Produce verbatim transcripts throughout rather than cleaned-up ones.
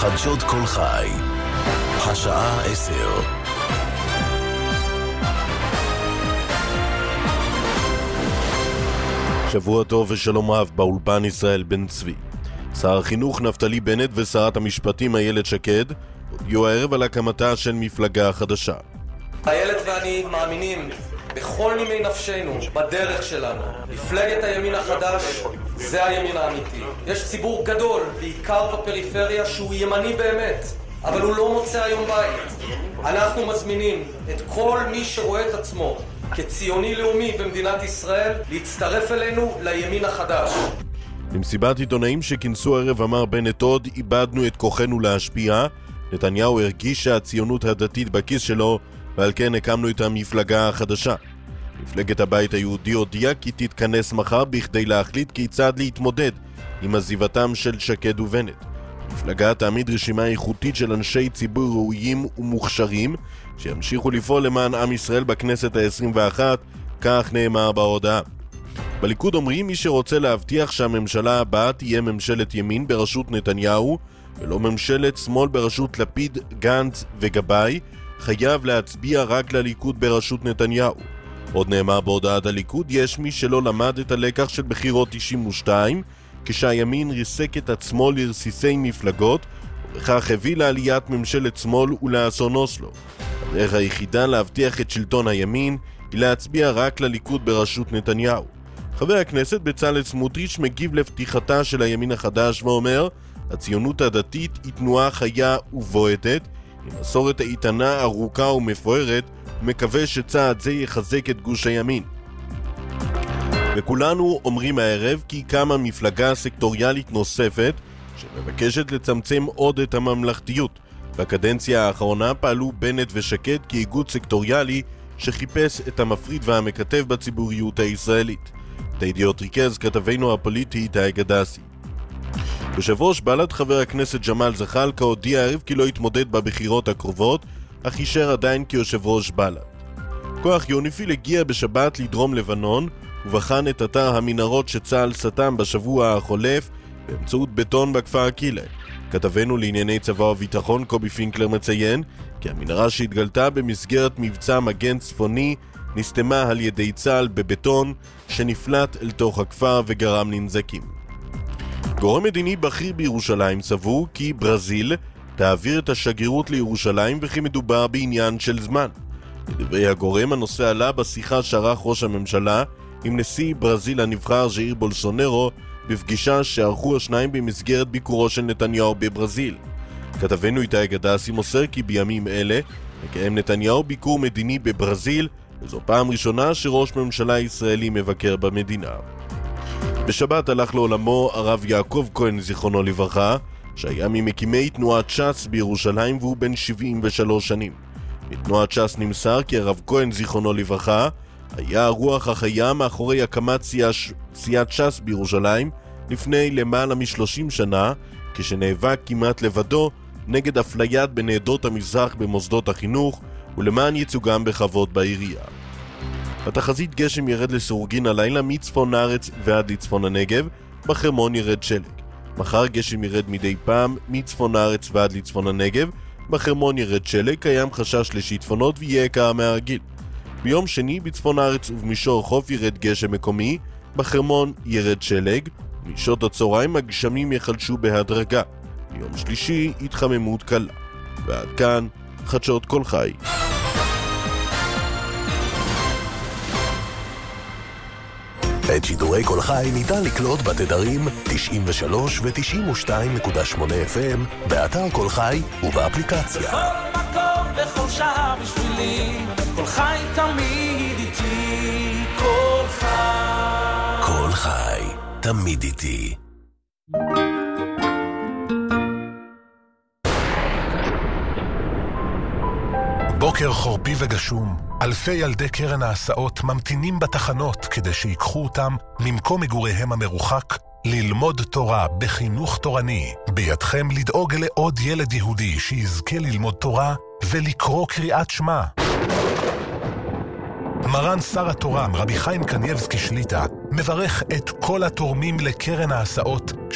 חדשות כל חי, השעה עשר. שבוע טוב ושלום רב, באולפן ישראל בן צבי. שר החינוך נפתלי בנט ושרת המשפטים איילת שקד הודיעו הערב על הקמתה של מפלגה חדשה. איילת ואני מאמינים בכל נימי נפשנו, בדרך שלנו. מפלגת הימין החדש זה הימין האמיתי. יש ציבור גדול, בעיקר בפריפריה, שהוא ימני באמת, אבל הוא לא מוצא היום בית. אנחנו מזמינים את כל מי שרואה את עצמו כציוני לאומי במדינת ישראל להצטרף אלינו לימין החדש. במסיבת עיתונאים שכינסו ערב אמר בנט עוד, איבדנו את כוחנו להשפיע. נתניהו הרגיש שהציונות הדתית בכיס שלו, ועל כן הקמנו את המפלגה החדשה. מפלגת הבית היהודי הודיעה כי תתכנס מחר בכדי להחליט כיצד להתמודד עם עזיבתם של שקד ובנט. המפלגה תעמיד רשימה איכותית של אנשי ציבור ראויים ומוכשרים שימשיכו לפעול למען עם ישראל בכנסת ה-עשרים ואחת, כך נאמר בהודעה. בליכוד אומרים, מי שרוצה להבטיח שהממשלה הבאה תהיה ממשלת ימין בראשות נתניהו ולא ממשלת שמאל בראשות לפיד, גנץ וגבאי, חייב להצביע רק לליכוד בראשות נתניהו. עוד נאמר בהודעת הליכוד, יש מי שלא למד את הלקח של בחירות תשעים ושתיים, כשהימין ריסק את עצמו לרסיסי מפלגות, ובכך הביא לעליית ממשלת שמאל ולאסון אוסלו. הדרך היחידה להבטיח את שלטון הימין היא להצביע רק לליכוד בראשות נתניהו. חבר הכנסת בצלאל סמוטריץ' מגיב לפתיחתה של הימין החדש ואומר, הציונות הדתית היא תנועה חיה ובועטת, עם מסורת האיתנה ארוכה ומפוארת, ומקווה שצעד זה יחזק את גוש הימין. וכולנו אומרים הערב כי קמה מפלגה סקטוריאלית נוספת שמבקשת לצמצם עוד את הממלכתיות. בקדנציה האחרונה פעלו בנט ושקד כאיגוד סקטוריאלי שחיפש את המפריד והמקטב בציבוריות הישראלית. את הידיעות ריכז כתבנו הפוליטי איתי גדסי. יושב ראש בל"ד חבר הכנסת ג'מאל זחאלקה הודיע הערב כי לא יתמודד בבחירות הקרובות, אך יישאר עדיין כיושב ראש בל"ד. כוח יוניפיל הגיע בשבת לדרום לבנון ובחן את אתר המנהרות שצה"ל סתם בשבוע החולף באמצעות בטון בכפר קילה. כתבנו לענייני צבא וביטחון קובי פינקלר מציין כי המנהרה שהתגלתה במסגרת מבצע מגן צפוני נסתמה על ידי צה"ל בבטון שנפלט אל תוך הכפר וגרם לנזקים. גורם מדיני בכיר בירושלים סבור כי ברזיל תעביר את השגרירות לירושלים וכי מדובר בעניין של זמן. לדברי הגורם, הנושא עלה בשיחה שערך ראש הממשלה עם נשיא ברזיל הנבחר ז'איר בולסונרו בפגישה שערכו השניים במסגרת ביקורו של נתניהו בברזיל. כתבנו איתי גדסי מוסר כי בימים אלה מקיים נתניהו ביקור מדיני בברזיל, וזו פעם ראשונה שראש ממשלה ישראלי מבקר במדינה. בשבת הלך לעולמו הרב יעקב כהן זיכרונו לברכה, שהיה ממקימי תנועת ש"ס בירושלים והוא בן שבעים ושלוש שנים. מתנועת ש"ס נמסר כי הרב כהן זיכרונו לברכה היה הרוח החיה מאחורי הקמת סיעת ש"ס בירושלים לפני למעלה משלושים שנה, כשנאבק כמעט לבדו נגד אפליית בני עדות המזרח במוסדות החינוך ולמען ייצוגם בכבוד בעירייה. בתחזית גשם ירד לסירוגין הלילה מצפון הארץ ועד לצפון הנגב, בחרמון ירד שלג. מחר גשם ירד מדי פעם מצפון הארץ ועד לצפון הנגב, בחרמון ירד שלג, קיים חשש לשיטפונות ויהיה קר מהרגיל. ביום שני בצפון הארץ ובמישור חוף ירד גשם מקומי, בחרמון ירד שלג, משעות הצהריים הגשמים יחלשו בהדרגה. ביום שלישי התחממות קלה. ועד כאן חדשות כל חי. את שידורי כל חי ניתן לקלוט בתדרים תשעים ושלוש ו-תשעים ושתיים נקודה שמונה אף אם באתר כל חי ובאפליקציה. בכל מקום בכל שעה בשבילי, כל חי תמיד איתי, כל חי. כל חי תמיד איתי. בוקר חורפי וגשום, אלפי ילדי קרן ההסעות ממתינים בתחנות כדי שיקחו אותם ממקום מגוריהם המרוחק ללמוד תורה בחינוך תורני. בידכם לדאוג לעוד ילד יהודי שיזכה ללמוד תורה ולקרוא קריאת שמע. מרן שר התורה רבי חיים קניבסקי שליטה מברך את כל התורמים לקרן ההסעות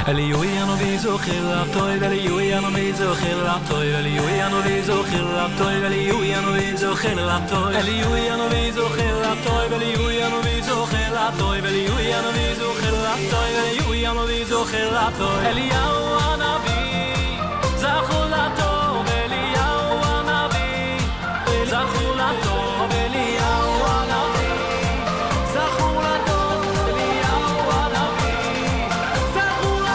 Eliuiano vizochila toy Eliuiano vizochila toy Eliuiano vizochila toy Eliuiano vizochila toy Eliuiano vizochila toy Eliuiano vizochila toy Eliuiano vizochila toy Eliuiano vizochila toy Eliyahu hanavi zachula toy Eliyahu hanavi zachula toy Eliyahu hanavi zachula toy Eliyahu hanavi zachula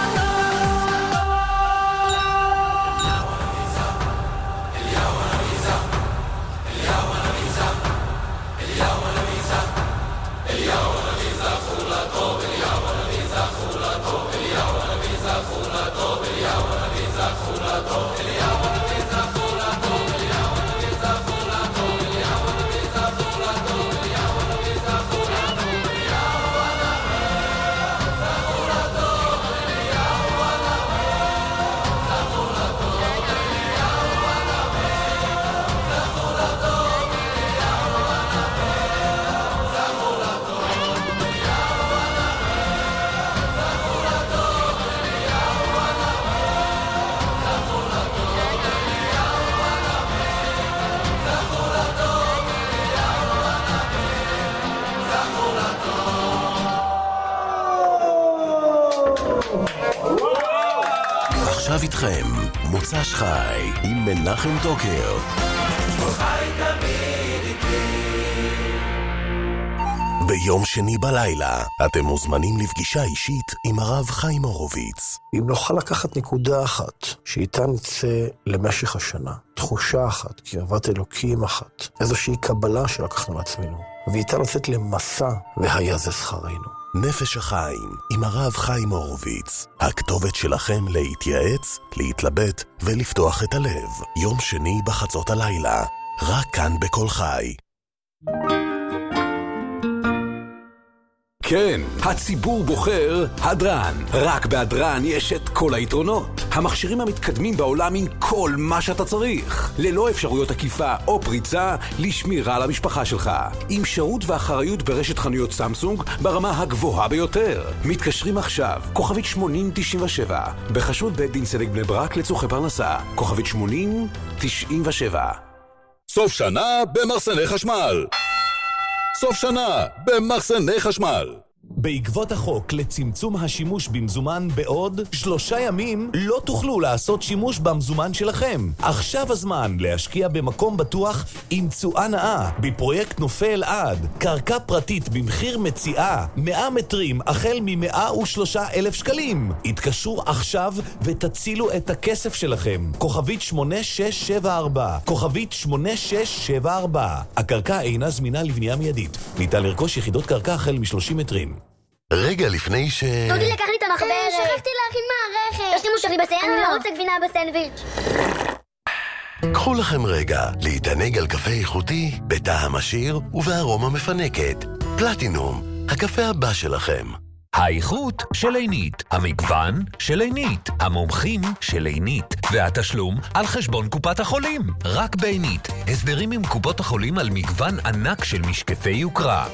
עכשיו איתכם, מוצ"ש חי עם מנחם טוקר. ביום שני בלילה אתם מוזמנים לפגישה אישית עם הרב חיים הורוביץ. אם נוכל לקחת נקודה אחת שאיתה נצא למשך השנה, תחושה אחת, קרבת אלוקים אחת, איזושהי קבלה שלקחנו לעצמנו, ואיתה לצאת למסע, והיה זה שכרנו. נפש החיים עם הרב חיים הורוביץ, הכתובת שלכם להתייעץ, להתלבט ולפתוח את הלב. יום שני בחצות הלילה, רק כאן בכל חי. כן, הציבור בוחר הדרן. רק בהדרן יש את כל היתרונות. המכשירים המתקדמים בעולם עם כל מה שאתה צריך. ללא אפשרויות עקיפה או פריצה לשמירה על המשפחה שלך. עם שירות ואחריות ברשת חנויות סמסונג ברמה הגבוהה ביותר. מתקשרים עכשיו, כוכבית שמונים תשעים ושבע. בחשוד בית דין צדק בני ברק לצורכי פרנסה. כוכבית שמונים תשעים ושבע. סוף שנה במחסני חשמל. סוף שנה במחסני חשמל. בעקבות החוק לצמצום השימוש במזומן בעוד שלושה ימים לא תוכלו לעשות שימוש במזומן שלכם. עכשיו הזמן להשקיע במקום בטוח עם תשואה נאה בפרויקט נופי אלעד. קרקע פרטית במחיר מציאה מאה מטרים החל מ-מאה ושלושה אלף שקלים. התקשרו עכשיו ותצילו את הכסף שלכם. כוכבית שמונה שש שבע ארבע. כוכבית שמונה שש שבע ארבע. הקרקע אינה זמינה לבנייה מיידית. ניתן לרכוש יחידות קרקע החל מ-שלושים מטרים. רגע לפני ש... דודי לקח לי את המחברת. שכחתי להכין מערכת. יש לי מושרי בסנדוויץ'. אני לא רוצה גבינה בסנדוויץ'. קחו לכם רגע להתענג על קפה איכותי, בטעם עשיר ובארומה מפנקת. פלטינום, הקפה הבא שלכם. האיכות של עינית, המגוון של עינית, המומחים של עינית, והתשלום על חשבון קופת החולים. רק בעינית, הסדרים עם קופות החולים על מגוון ענק של משקפי יוקרה.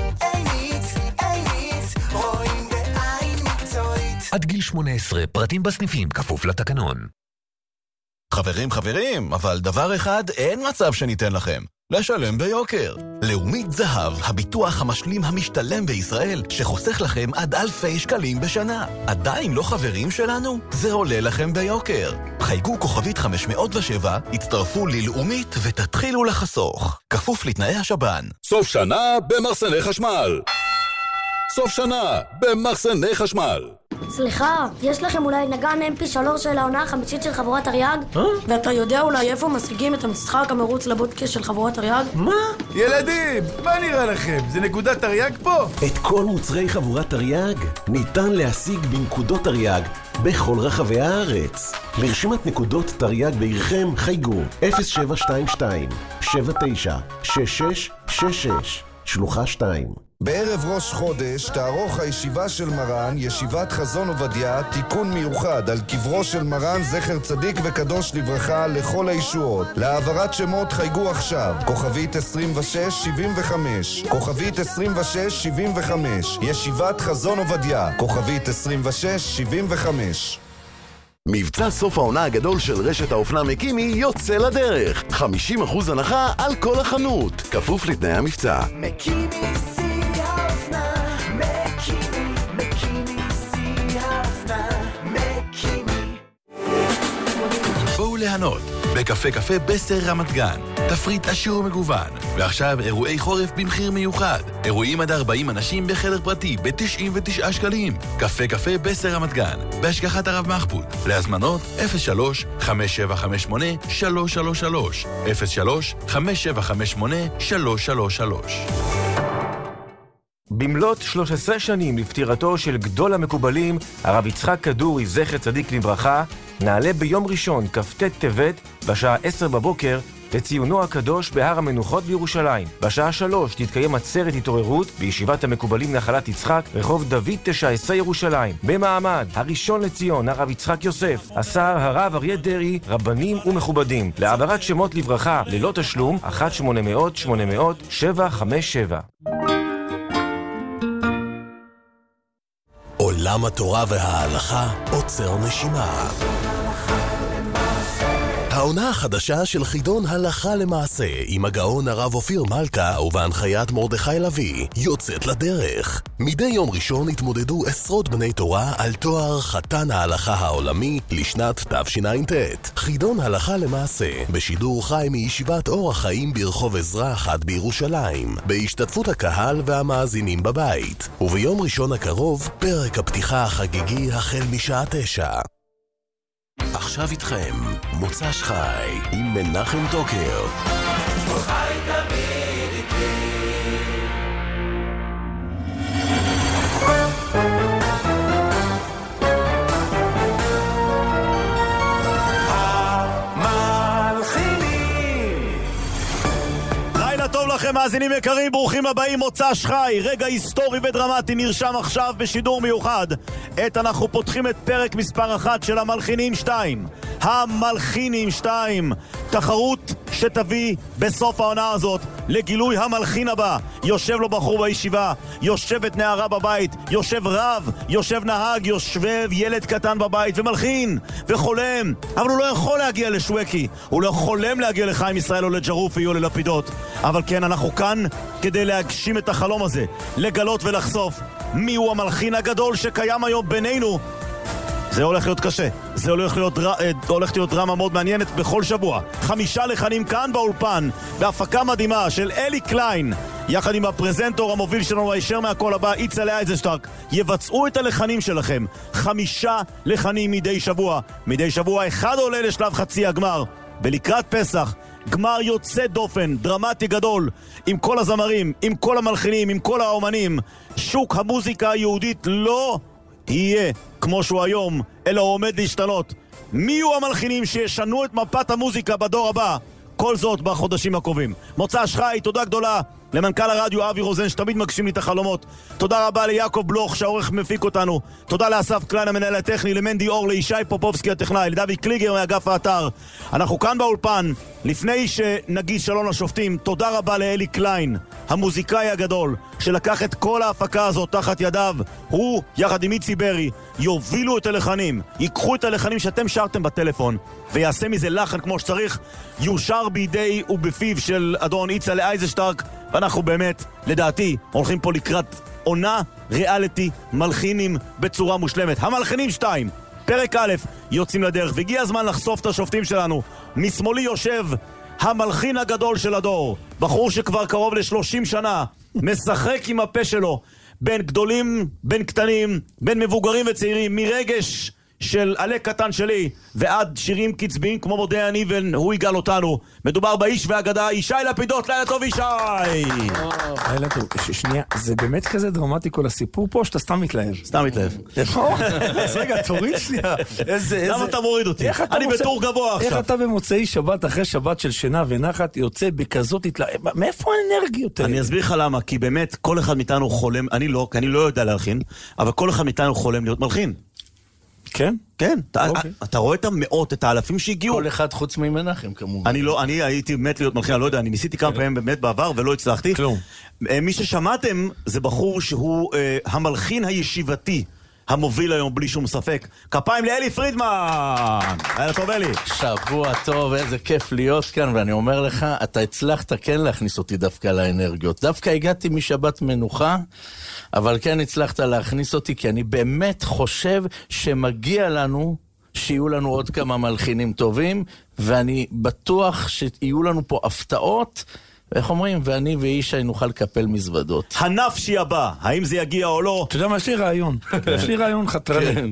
עד גיל שמונה עשרה, פרטים בסניפים, כפוף לתקנון. חברים, חברים, אבל דבר אחד אין מצב שניתן לכם. לשלם ביוקר. לאומית זהב, הביטוח המשלים המשתלם בישראל, שחוסך לכם עד אלפי שקלים בשנה. עדיין לא חברים שלנו? זה עולה לכם ביוקר. חייגו כוכבית חמש מאות ושבע, הצטרפו ללאומית ותתחילו לחסוך. כפוף לתנאי השב"ן. סוף שנה במחסני חשמל. סוף שנה במחסני חשמל. סליחה, יש לכם אולי נגן אם פי שלוש של העונה החמישית של חבורת אריאג? ואתה יודע אולי איפה משיגים את המשחק המרוץ לבודקה של חבורת אריאג? מה? ילדים, מה נראה לכם? זה נקודת אריאג פה? את כל מוצרי חבורת אריאג ניתן להשיג בנקודות אריאג בכל רחבי הארץ. לרשימת נקודות תריאג בעירכם חייגו אפס שבע שתיים שתיים שבע תשע שש שש שש שש שלוחה שתיים. בערב ראש חודש תערוך הישיבה של מרן, ישיבת חזון עובדיה, תיקון מיוחד על קברו של מרן זכר צדיק וקדוש לברכה לכל הישועות. להעברת שמות חייגו עכשיו, כוכבית עשרים ושש שבעים וחמש, כוכבית עשרים ושש שבעים וחמש, ישיבת חזון עובדיה, כוכבית עשרים ושש שבעים וחמש. מבצע סוף העונה הגדול של רשת האופנה מקימי יוצא לדרך. חמישים אחוז הנחה על כל החנות, כפוף לתנאי המבצע. מקימי שיא האופנה, מקימי, מקימי שיא האופנה, מקימי. בואו ליהנות בקפה קפה בסר רמת גן. תפריט עשיר ומגוון. ועכשיו אירועי חורף במחיר מיוחד. אירועים עד ארבעים אנשים בחדר פרטי ב-תשעים ותשעה שקלים. קפה קפה בסר רמת גן. בהשגחת הרב מחפוד. להזמנות אפס שלוש חמש שבע חמש שמונה שלוש שלוש שלוש אפס שלוש חמש שבע חמש שמונה שלוש שלוש שלוש. במלאת שלוש עשרה שנים לפטירתו של גדול המקובלים, הרב יצחק כדורי זכר צדיק לברכה, נעלה ביום ראשון כ"ט טבת בשעה עשר בבוקר לציונו הקדוש בהר המנוחות בירושלים. בשעה שלוש תתקיים עצרת התעוררות בישיבת המקובלים נחלת יצחק, רחוב דוד תשע עשרה ירושלים. במעמד הראשון לציון הרב יצחק יוסף, השר הרב אריה דרעי, רבנים ומכובדים. להעברת שמות לברכה ללא תשלום אחת שמונה מאות שמונה מאות שבע חמש שבע. עולם התורה וההלכה עוצר נשימה. העונה החדשה של חידון הלכה למעשה עם הגאון הרב אופיר מלכה ובהנחיית מרדכי לוי יוצאת לדרך. מדי יום ראשון התמודדו עשרות בני תורה על תואר חתן ההלכה העולמי לשנת תשע"ט. חידון הלכה למעשה בשידור חי מישיבת אור החיים ברחוב עזרא אחת בירושלים, בהשתתפות הקהל והמאזינים בבית. וביום ראשון הקרוב פרק הפתיחה החגיגי החל משעה תשע. עכשיו איתכם מוצ"ש חי עם מנחם טוקר. חי תמיד איתי. טוב לכם מאזינים יקרים, ברוכים הבאים, מוצ"ש חי, רגע היסטורי ודרמטי נרשם עכשיו בשידור מיוחד. עת אנחנו פותחים את פרק מספר אחת של המלחינים שתיים. המלחינים שתיים, תחרות שתביא בסוף העונה הזאת לגילוי המלחין הבא. יושב לו בחור בישיבה, יושבת נערה בבית, יושב רב, יושב נהג, יושב ילד קטן בבית ומלחין וחולם, אבל הוא לא יכול להגיע לשווקי, הוא לא חולם להגיע לחיים ישראל או לג'רופי או ללפידות. אבל כן, אנחנו כאן כדי להגשים את החלום הזה, לגלות ולחשוף מיהו המלחין הגדול שקיים היום בינינו. זה הולך להיות קשה, זה הולך להיות, הולך להיות דרמה מאוד מעניינת בכל שבוע. חמישה לחנים כאן באולפן, בהפקה מדהימה של אלי קליין, יחד עם הפרזנטור המוביל שלנו הישר מהכל הבא, יצחק אייזנשטרק, יבצעו את הלחנים שלכם. חמישה לחנים מדי שבוע. מדי שבוע אחד עולה לשלב חצי הגמר. ולקראת פסח, גמר יוצא דופן, דרמטי גדול, עם כל הזמרים, עם כל המלחינים, עם כל האומנים. שוק המוזיקה היהודית לא יהיה כמו שהוא היום, אלא הוא עומד להשתנות. מי יהיו המלחינים שישנו את מפת המוזיקה בדור הבא? כל זאת בחודשים הקרובים. מוצ"ש חי, תודה גדולה למנכ"ל הרדיו אבי רוזן שתמיד מגשים לי את החלומות. תודה רבה ליעקב בלוך שהעורך מפיק אותנו. תודה לאסף קליין המנהל הטכני, למנדי אור, לישי פופובסקי הטכנאי, לדוד קליגר מאגף האתר. אנחנו כאן באולפן. לפני שנגיד שלום לשופטים, תודה רבה לאלי קליין, המוזיקאי הגדול שלקח את כל ההפקה הזאת תחת ידיו. הוא יחד עם איצי ברי יובילו את הלחנים, ייקחו את הלחנים שאתם שרתם בטלפון ויעשה מזה לחן כמו שצריך, יושר בידי ובפיו של אדון יצחק אייזנשטרק. ואנחנו באמת, לדעתי, הולכים פה לקראת עונה ריאליטי מלחינים בצורה מושלמת. המלחינים שתיים, פרק א', יוצאים לדרך, והגיע הזמן לחשוף את השופטים שלנו. משמאלי יושב המלחין הגדול של הדור, בחור שכבר קרוב ל-שלושים שנה משחק עם הפה שלו בין גדולים, בין קטנים, בין מבוגרים וצעירים, מרגש של עלה קטן שלי ועד שירים קצביים כמו מודה אני והוא יגאל אותנו. מדובר באיש והאגדה ישי לפידות. לילה טוב ישי. לילה טוב. שנייה, זה באמת כזה דרמטי כל הסיפור פה שאתה סתם מתלהב? סתם מתלהב. אז רגע, תוריד שנייה. למה אתה מוריד אותי? אני בתור גבוה עכשיו. איך אתה במוצאי שבת אחרי שבת של שינה ונחת יוצא בכזאת התלהב? מאיפה האנרגיות האלה? אני אסביר לך למה, כי באמת כל אחד מאיתנו חולם, אני לא, כי אני לא יודע להלחין, אבל כל אחד מאיתנו חולם להיות מלחין. כן? כן. אתה רואה את המאות, את האלפים שהגיעו. כל אחד חוץ ממנחם כמובן. אני לא, אני הייתי מת להיות מלחין, אני לא יודע, אני ניסיתי כמה פעמים באמת בעבר ולא הצלחתי. כלום. מי ששמעתם זה בחור שהוא המלחין הישיבתי. המוביל היום בלי שום ספק. כפיים לאלי פרידמן. לילה טוב אלי. שבוע טוב, איזה כיף להיות כאן, ואני אומר לך, אתה הצלחת כן להכניס אותי דווקא לאנרגיות. דווקא הגעתי משבת מנוחה, אבל כן הצלחת להכניס אותי, כי אני באמת חושב שמגיע לנו שיהיו לנו עוד כמה מלחינים טובים, ואני בטוח שיהיו לנו פה הפתעות, איך אומרים? ואני ואישי נוכל לקפל מזוודות. הנפשי הבא, האם זה יגיע או לא? אתה יודע מה, יש לי רעיון. יש לי רעיון חתרני.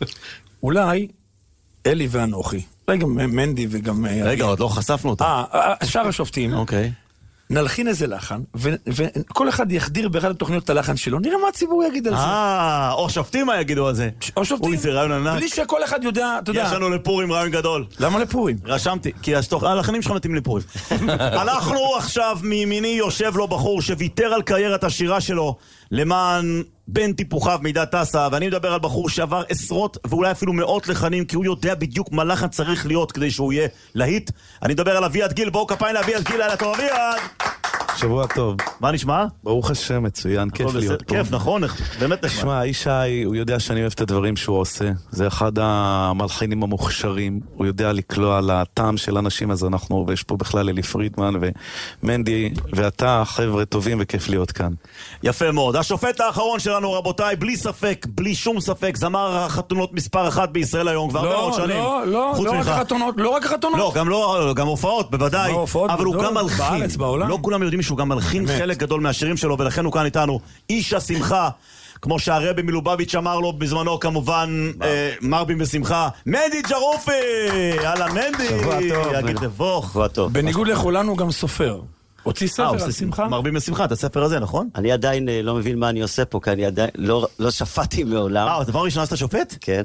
אולי אלי ואנוכי, אולי גם מנדי וגם... רגע, עוד לא חשפנו אותה. אה, שאר השופטים. אוקיי. נלחין איזה לחן, וכל אחד יחדיר באחד התוכניות את הלחן שלו, נראה מה הציבור יגיד על זה. אה, או שופטים מה יגידו על זה. או שופטים. אוי, זה רעיון ענק. בלי שכל אחד יודע, אתה יודע. יש לנו לפורים רעיון גדול. למה לפורים? רשמתי, כי הלחנים שלך מתאים לפורים. אנחנו עכשיו מימיני יושב לו בחור שוויתר על קריירת השירה שלו למען בן טיפוחיו מידע טסה, ואני מדבר על בחור שעבר עשרות ואולי אפילו מאות לחנים, כי הוא יודע בדיוק מה לחן צריך להיות כדי שהוא יהיה להיט. אני מדבר על אביעד גיל, בואו כפיים לאביעד גיל. לילה טוב אביעד. שבוע טוב. מה נשמע? ברוך השם, מצוין, כיף להיות פה. כיף, נכון, באמת נחמד. שמע, אישי, הוא יודע שאני אוהב את הדברים שהוא עושה. זה אחד המלחינים המוכשרים. הוא יודע לקלוע על הטעם של אנשים, אז אנחנו, ויש פה בכלל אלי פרידמן ומנדי, ואתה חבר'ה טובים וכיף להיות כאן. יפה מאוד. השופט האחרון שלנו, רבותיי, בלי ספק, בלי שום ספק, זמר החתונות מספר אחת בישראל היום, כבר הרבה מאוד שנים. לא, לא, לא רק החתונות, לא רק החתונות. לא, גם לא, גם הופעות, בוודאי. אבל הוא גם מלחין. לא כולם יודעים שהוא גם מלחין חלק גדול מהשירים שלו, ולכן הוא כאן איתנו. איש השמחה, כמו שהרבי מלובביץ' אמר לו בזמנו, כמובן, מרבים בשמחה. מנדי ג'רופי! יאללה, מנדי! שבוע טוב. יגיד לבוך. שבוע טוב. בניגוד לכולנו גם סופר. הוציא ספר על שמחה? מרבים בשמחה, את הספר הזה, נכון? אני עדיין לא מבין מה אני עושה פה, כי אני עדיין לא שפטתי מעולם. אה, דבר ראשון שאתה שופט? כן.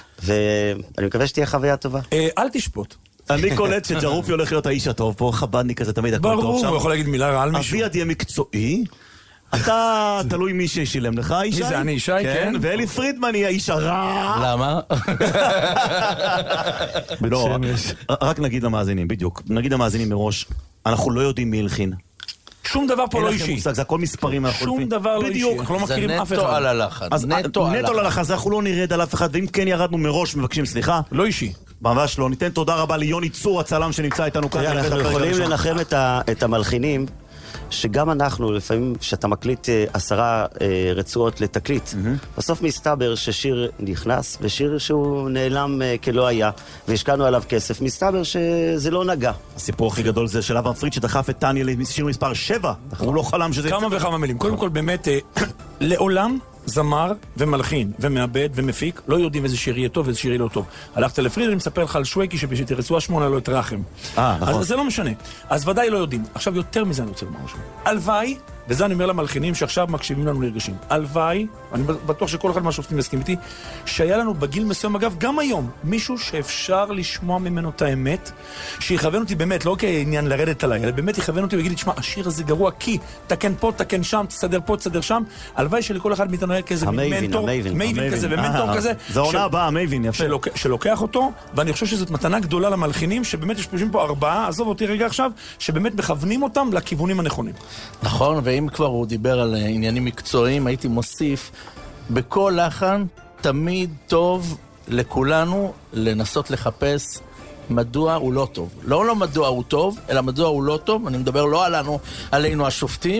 ואני מקווה שתהיה חוויה טובה. אל תשפוט. אני קולט שג'רופי הולך להיות האיש הטוב פה, חבדני כזה, תמיד הכל טוב שם. ברור, הוא יכול להגיד מילה רעה על מישהו. אביעד יהיה מקצועי, אתה תלוי מי ששילם לך, אישי. מי זה, אני אישי, כן. ואלי פרידמן יהיה האיש הרע. למה? לא, רק נגיד למאזינים, בדיוק. נגיד למאזינים מראש, אנחנו לא יודעים מי הלחין. שום דבר פה לא אישי. זה הכל מספרים. שום דבר לא אישי. אנחנו לא מכירים אף אחד. זה נטו על הלחן. נטו על הלחן, אז אנחנו לא נרד על אף אחד, ואם כן ירדנו מראש, מבקשים סליחה. לא אישי. ממש לא. ניתן תודה רבה ליוני צור, הצלם שנמצא איתנו כאן. אנחנו יכולים לנחם את המלחינים, שגם אנחנו, לפעמים שאתה מקליט עשרה רצועות לתקליט, בסוף מסתבר ששיר נכנס, ושיר שהוא נעלם כלא היה, והשקענו עליו כסף, מסתבר שזה לא נגע. הסיפור הכי גדול זה של אברהם פריד שדחף את טניה לשיר מספר שבע. הוא לא חלם שזה... כמה וכמה מילים. קודם כל, באמת, לעולם זמר ומלחין ומעבד ומפיק לא יודעים איזה שיר יהיה טוב ואיזה שיר יהיה לא טוב. הלכת לפריד, אני מספר לך על שווקי שבשרצועה שמונה לא את רחם. אה, נכון. אז זה לא משנה. אז ודאי לא יודעים. עכשיו יותר מזה אני רוצה לומר משהו. הלוואי, וזה אני אומר למלחינים שעכשיו מקשיבים לנו נרגשים. הלוואי, אני בטוח שכל אחד מהשופטים יסכים איתי, שהיה לנו בגיל מסוים, אגב, גם היום, מישהו שאפשר לשמוע ממנו את האמת, שיכוון אותי באמת, לא כעניין לרדת עליי, אלא באמת יכוון אותי ויגיד לי, תשמע, השיר הזה גרוע, כי תקן פה, תקן שם, תסדר פה, תסדר שם. הלוואי שלכל אחד מאיתנו היה כזה מנטור, מייבין כזה ומנטור כזה. זה עונה הבאה, מייבין, יפה. שלוקח אותו, ואני חושב שזאת מתנה גדולה למלחינים, שבאמת יש פה ארבעה, עזוב אותי רגע עכשיו, שבאמת מכוונים אותם לכיוונים הנכונים. נכון, ואם כבר הוא דיבר על עניינים מקצועיים, הייתי מוסיף, בכל לחן תמיד טוב לכולנו לנסות לחפש מדוע הוא לא טוב. לא לא מדוע הוא טוב, אלא מדוע הוא לא טוב. אני מדבר לא עלינו, עלינו השופטים,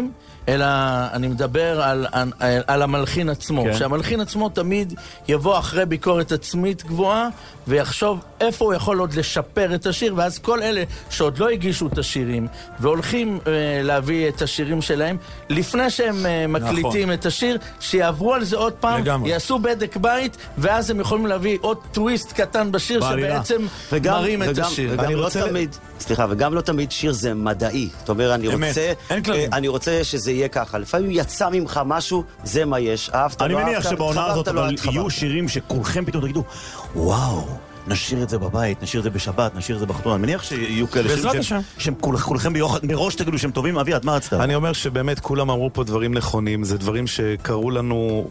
אלא אני מדבר על, על, על המלחין עצמו. כן. שהמלחין עצמו תמיד יבוא אחרי ביקורת עצמית גבוהה, ויחשוב איפה הוא יכול עוד לשפר את השיר, ואז כל אלה שעוד לא הגישו את השירים, והולכים אה, להביא את השירים שלהם, לפני שהם אה, מקליטים נכון. את השיר, שיעברו על זה עוד פעם, לגמרי. יעשו בדק בית, ואז הם יכולים להביא עוד טוויסט קטן בשיר, שבעצם וגם, מרים וגם, את השיר. וגם לא רוצה... תמיד, סליחה, וגם לא תמיד שיר זה מדעי. זאת אומרת, אני רוצה, אני רוצה שזה יהיה ככה. לפעמים יצא ממך משהו, זה מה יש. אהבת, אני לא מניח אהבת, שבעונה הזאת לא אבל יהיו שירים שכולכם פתאום תגידו, וואו, נשאיר את זה בבית, נשאיר את זה בשבת, נשאיר את זה בחתונה. אני מניח שיהיו כאלה שירים שהם, שהם כולכם מראש תגידו שהם טובים. אביעד, מה רצת? אני אומר שבאמת כולם אמרו פה דברים נכונים, זה דברים שקראו לנו...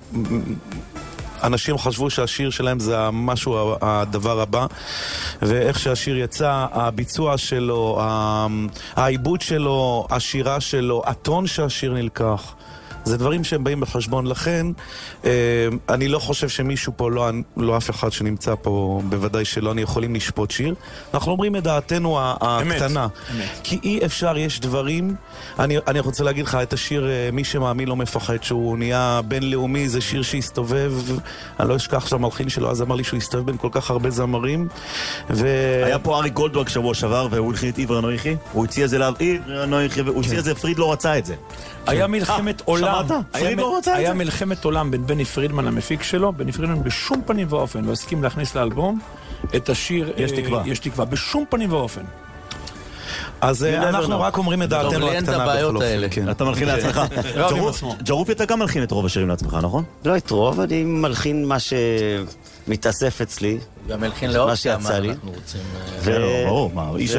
אנשים חשבו שהשיר שלהם זה משהו, הדבר הבא, ואיך שהשיר יצא, הביצוע שלו, העיבוד שלו, השירה שלו, הטון שהשיר נלקח, זה דברים שהם באים בחשבון. לכן, אני לא חושב שמישהו פה, לא, לא אף אחד שנמצא פה, בוודאי שלא אני יכולים לשפוט שיר. אנחנו אומרים את דעתנו הקטנה. אמת. כי אי אפשר, יש דברים, אני, אני רוצה להגיד לך, את השיר מי שמאמין לא מפחד, שהוא נהיה בינלאומי, זה שיר שהסתובב, אני לא אשכח שהמלחין שלו אז אמר לי שהוא הסתובב בין כל כך הרבה זמרים. ו... היה פה אריק גולדברג שבוע שעבר, והוא הלחין את עבר הנויכי, הוא הציע את זה לעבר הנויכי, והוא הציע את זה, פריד לא רצה את זה. היה מלחמת עולם, היה מלחמת עולם בין בני פרידמן המפיק שלו. בני פרידמן בשום פנים ואופן לא הסכים להכניס לאלבום את השיר יש תקווה, יש תקווה, בשום פנים ואופן. אז אנחנו רק אומרים את דעתנו הקטנה בכל אופן. אתה מלחין לעצמך. ג'רופי, אתה גם מלחין את רוב השירים לעצמך, נכון? לא את רוב, אני מלחין מה שמתאסף אצלי, גם מלחין לאופציה, מה שיצא לי. אנחנו רוצים... ברור, מה, איש...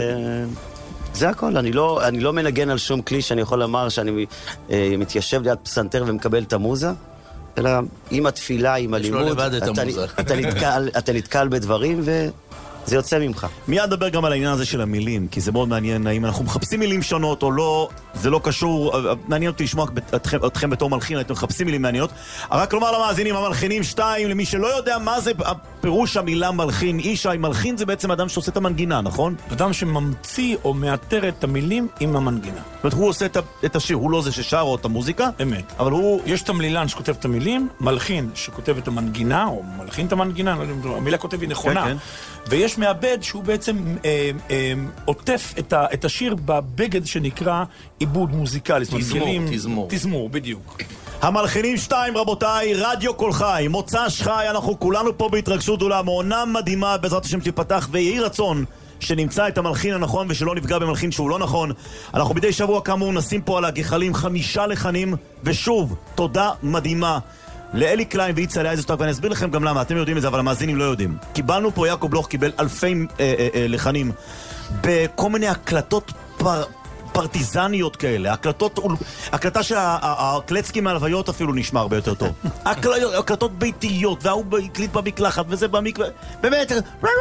זה הכל, אני לא, אני לא מנגן על שום כלי שאני יכול לומר שאני אה, מתיישב ליד פסנתר ומקבל את המוזה, אלא עם התפילה, עם הלימוד, אתה, אתה, נתקל, אתה נתקל בדברים וזה יוצא ממך. מיד נדבר גם על העניין הזה של המילים, כי זה מאוד מעניין, האם אנחנו מחפשים מילים שונות או לא, זה לא קשור, מעניין אותי לשמוע אתכם, אתכם בתור מלחין, אתם מחפשים מילים מעניינות. רק לומר למאזינים, המלחינים שתיים, למי שלא יודע מה זה פירוש המילה מלחין. אישה, מלחין זה בעצם אדם שעושה את המנגינה, נכון? אדם שממציא או מאתר את המילים עם המנגינה. זאת אומרת, הוא עושה את השיר, הוא לא זה ששר או את המוזיקה. אמת. אבל הוא... יש תמלילן שכותב את המילים, מלחין שכותב את המנגינה, או מלחין את המנגינה, המילה כותב היא נכונה. כן, כן. ויש מעבד שהוא בעצם אה, אה, עוטף את, ה, את השיר בבגד שנקרא עיבוד מוזיקלי. תזמור, תזמור. תזמור, בדיוק. המלחינים שתיים, רבותיי, רדיו כל חי, מוצא שחי, אנחנו כולנו פה בהתרגשות גדולה, מעונה מדהימה, בעזרת השם תפתח, ויהי רצון שנמצא את המלחין הנכון ושלא נפגע במלחין שהוא לא נכון. אנחנו מדי שבוע כאמור נשים פה על הגחלים חמישה לחנים, ושוב, תודה מדהימה לאלי קליין ויצחק אייזנשטוק, ואני אסביר לכם גם למה, אתם יודעים את זה אבל המאזינים לא יודעים. קיבלנו פה, יעקב בלוך קיבל אלפי אה, אה, אה, לחנים בכל מיני הקלטות פר... פרטיזניות כאלה, הקלטות, הקלטה שהקלצקי מהלוויות אפילו נשמע הרבה יותר טוב. הקלטות ביתיות, והוא הקליט במקלחת, וזה במקווה, באמת,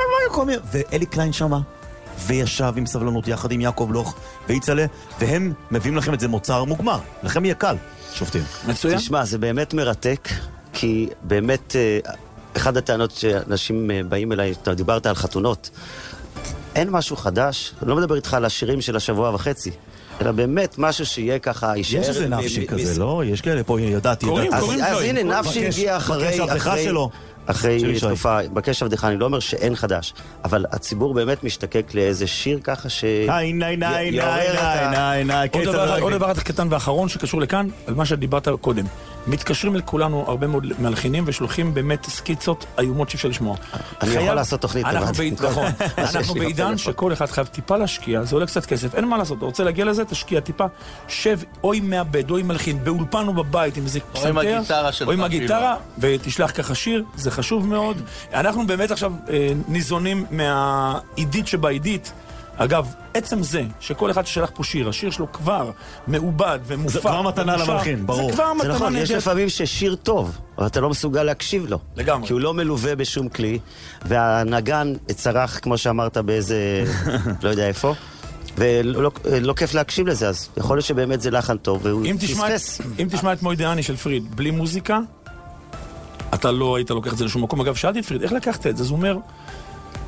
ואלי קליין שמה, וישב עם סבלנות יחד עם יעקב לוך ויצלה, והם מביאים לכם את זה מוצר מוגמר. לכם יהיה קל, שופטים. מצוין. תשמע, זה באמת מרתק, כי באמת, אחד הטענות שאנשים באים אליי, אתה דיברת על חתונות, אין משהו חדש, אני לא מדבר איתך על השירים של השבוע וחצי, אלא באמת משהו שיהיה ככה, יישאר... יש איזה נפשי כזה, לא? יש כאלה פה, ידעתי, ידעתי. אז הנה, נפשי הגיע אחרי... בקש עבדך שלו. אחרי תקופה, בקש עבדך, אני לא אומר שאין חדש, אבל הציבור באמת משתקק לאיזה שיר ככה ש... ניי, ניי, ניי, ניי, ניי, עוד דבר קטן ואחרון שקשור לכאן, על מה שדיברת קודם. מתקשרים לכולנו הרבה מאוד מלחינים ושולחים באמת סקיצות איומות שאפשר לשמוע. אני יכול לעשות תוכנית. נכון. אנחנו בעידן שכל אחד חייב טיפה להשקיע, זה עולה קצת כסף, אין מה לעשות, אתה רוצה להגיע לזה, תשקיע טיפה, שב או עם מעבד או עם מלחין, באולפן או בבית, עם איזה פסנתר, או עם הגיטרה, ותשלח ככה שיר, זה חשוב מאוד. אנחנו באמת עכשיו ניזונים מהעידית שבעידית. אגב, עצם זה שכל אחד ששלח פה שיר, השיר שלו כבר מעובד ומופק. זה כבר מתנה למלחין, ברור. זה כבר מתנה. זה נכון, יש לפעמים ששיר טוב, אבל אתה לא מסוגל להקשיב לו. לגמרי. כי הוא לא מלווה בשום כלי, והנגן צרח, כמו שאמרת, באיזה, לא יודע איפה, ולא לא כיף להקשיב לזה, אז יכול להיות שבאמת זה לחן טוב, והוא תספס. אם תשמע את מוי דעני של פריד, בלי מוזיקה, אתה לא היית לוקח את זה לשום מקום. אגב, שאלתי את פריד, איך לקחת את זה? אז הוא אומר...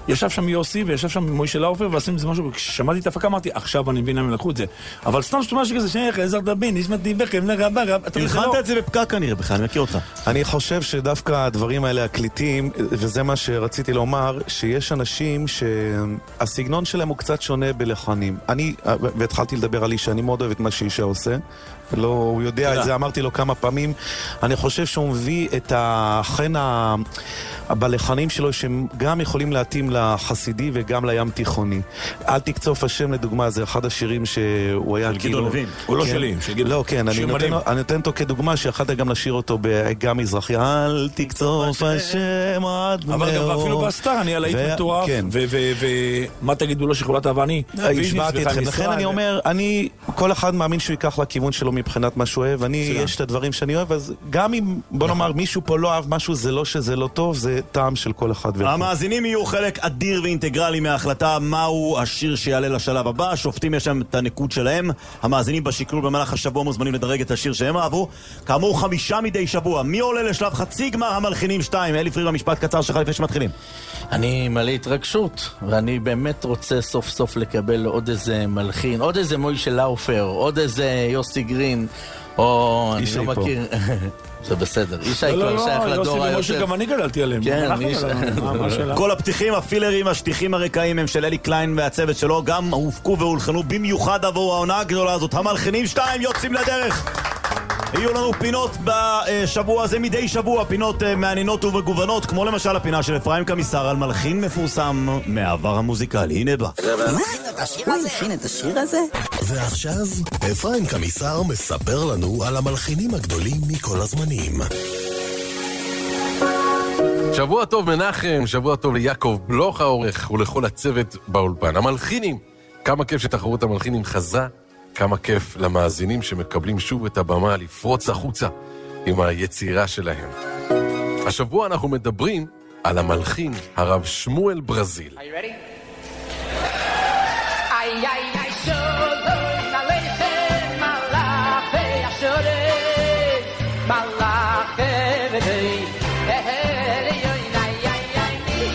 ישב שם יוסי וישב שם מוישה לאופר ועשינו את זה משהו, וכששמעתי את הפקה אמרתי, עכשיו אני מבין למה לקחו את זה. אבל סתם שתומע שכזה שייך, עזר דבין, נשמתי בכם, נרבה, רב, אתה הלחנת את זה בפקק כנראה בכלל, אני מכיר אותה. אני חושב שדווקא הדברים האלה הקליטים, וזה מה שרציתי לומר, שיש אנשים שהסגנון שלהם הוא קצת שונה בלחנים. אני, והתחלתי לדבר על אישה, אני מאוד אוהב את מה שאישה עושה. לא, הוא יודע את זה, אמרתי לו כמה פעמים. אני חושב שהוא מביא את החן ה... בלחנים שלו שהם גם יכולים להתאים לחסידי וגם לים תיכוני. אל תקצוף השם לדוגמה, זה אחד השירים שהוא היה כאילו... גדעון לוין, הוא לא שלי. לא, כן, אני נותן אותו כדוגמה שיכולת גם לשיר אותו גם מזרחי. אל תקצוף השם עד מאוד. אבל גם אפילו בסטר, אני על היית מטורף, ומה תגידו לו שכולת אהבה אני? השבעתי אתכם, לכן אני אומר, אני, כל אחד מאמין שהוא ייקח לכיוון שלו מבחינת מה שהוא אוהב, אני, יש את הדברים שאני אוהב, אז גם אם, בוא נאמר, מישהו פה לא אוהב משהו, זה לא שזה לא טוב, זה טעם של כל אחד ואחד. המאזינים יהיו חלק אדיר ואינטגרלי מההחלטה מהו השיר שיעלה לשלב הבא. השופטים יש שם את הניקוד שלהם. המאזינים בשקלול במהלך השבוע מוזמנים לדרג את השיר שהם אהבו. כאמור חמישה מדי שבוע. מי עולה לשלב חצי גמר המלחינים שתיים? אלי פרירה, משפט קצר שלך לפני שמתחילים. אני מלא התרגשות, ואני באמת רוצה סוף סוף לקבל עוד איזה מלחין, עוד איזה מוישה לאופר, עוד איזה יוסי גרין, או אני לא מכיר... זה בסדר, אישי כבר שייך לדור היותר. יוסי וגם אני גדלתי עליהם. כן, כל הפתיחים, הפילרים, השטיחים הרקעים הם של אלי קליין והצוות שלו, גם הופקו והולחנו במיוחד עבור העונה הגדולה הזאת. המלחינים שתיים יוצאים לדרך. יהיו לנו פינות בשבוע הזה, מדי שבוע, פינות מעניינות ומגוונות, כמו למשל הפינה של אפרים קמיסר על מלחין מפורסם מהעבר המוזיקלי. הנה בא. הוא הלחין את השיר הזה? ועכשיו, אפרים קמיסר מספר לנו על המלחינים הגדולים מכל הזמנים. שבוע טוב מנחם, שבוע טוב ליעקב בלוך העורך ולכל הצוות באולפן. המלחינים, כמה כיף שתחרות המלחינים חזה, כמה כיף למאזינים שמקבלים שוב את הבמה לפרוץ החוצה עם היצירה שלהם. השבוע אנחנו מדברים על המלחין הרב שמואל ברזיל. Are you ready? Ay, ay, ay, should malachem malache ashore malache vedei hey ay ay ay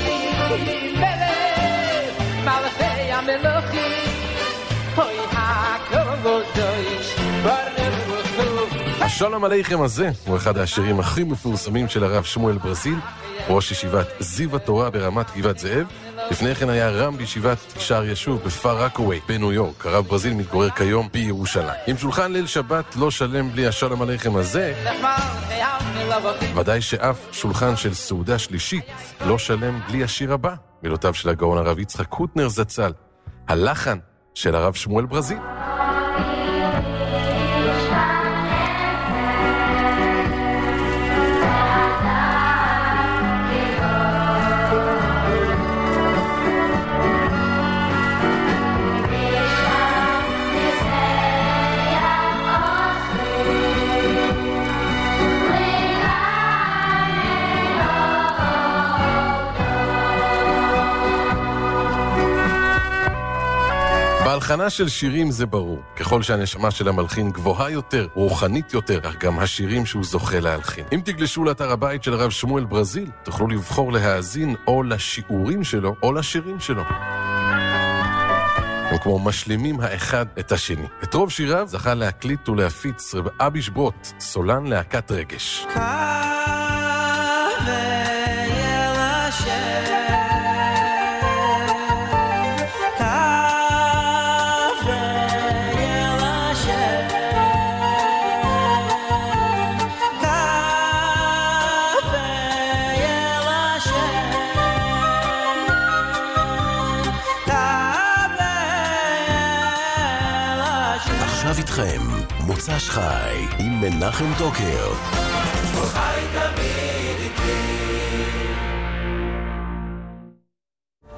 vedei malache amelochi hoy hakovodosh barnevu. השלום עליכם הזה הוא אחד השירים הכי מפורסמים של הרב שמואל ברזיל, ראש ישיבת זיו התורה ברמת גבעת זאב. לפני כן היה רם בישיבת שער ישוב בפאר רוקווי בניו יורק. הרב ברזיל מתגורר כיום בירושלים. עם שולחן ליל שבת לא שלם בלי השלום עליכם הזה, ודאי שאף שולחן של סעודה שלישית לא שלם בלי השיר הבא, מילותיו של הגאון הרב יצחק קוטנר זצ"ל, הלחן של הרב שמואל ברזיל. בהלחנה של שירים זה ברור, ככל שהנשמה של המלחין גבוהה יותר, רוחנית יותר, אך גם השירים שהוא זוכה להלחין. אם תגלשו לאתר הבית של הרב שמואל ברזיל, תוכלו לבחור להאזין או לשיעורים שלו או לשירים שלו. הם כמו משלימים האחד את השני. את רוב שיריו זכה להקליט ולהפיץ רב אבי שברוט, סולן להקת רגש. איתכם מוצ"ש חי עם מנחם טוקר. חי תמיד איתי.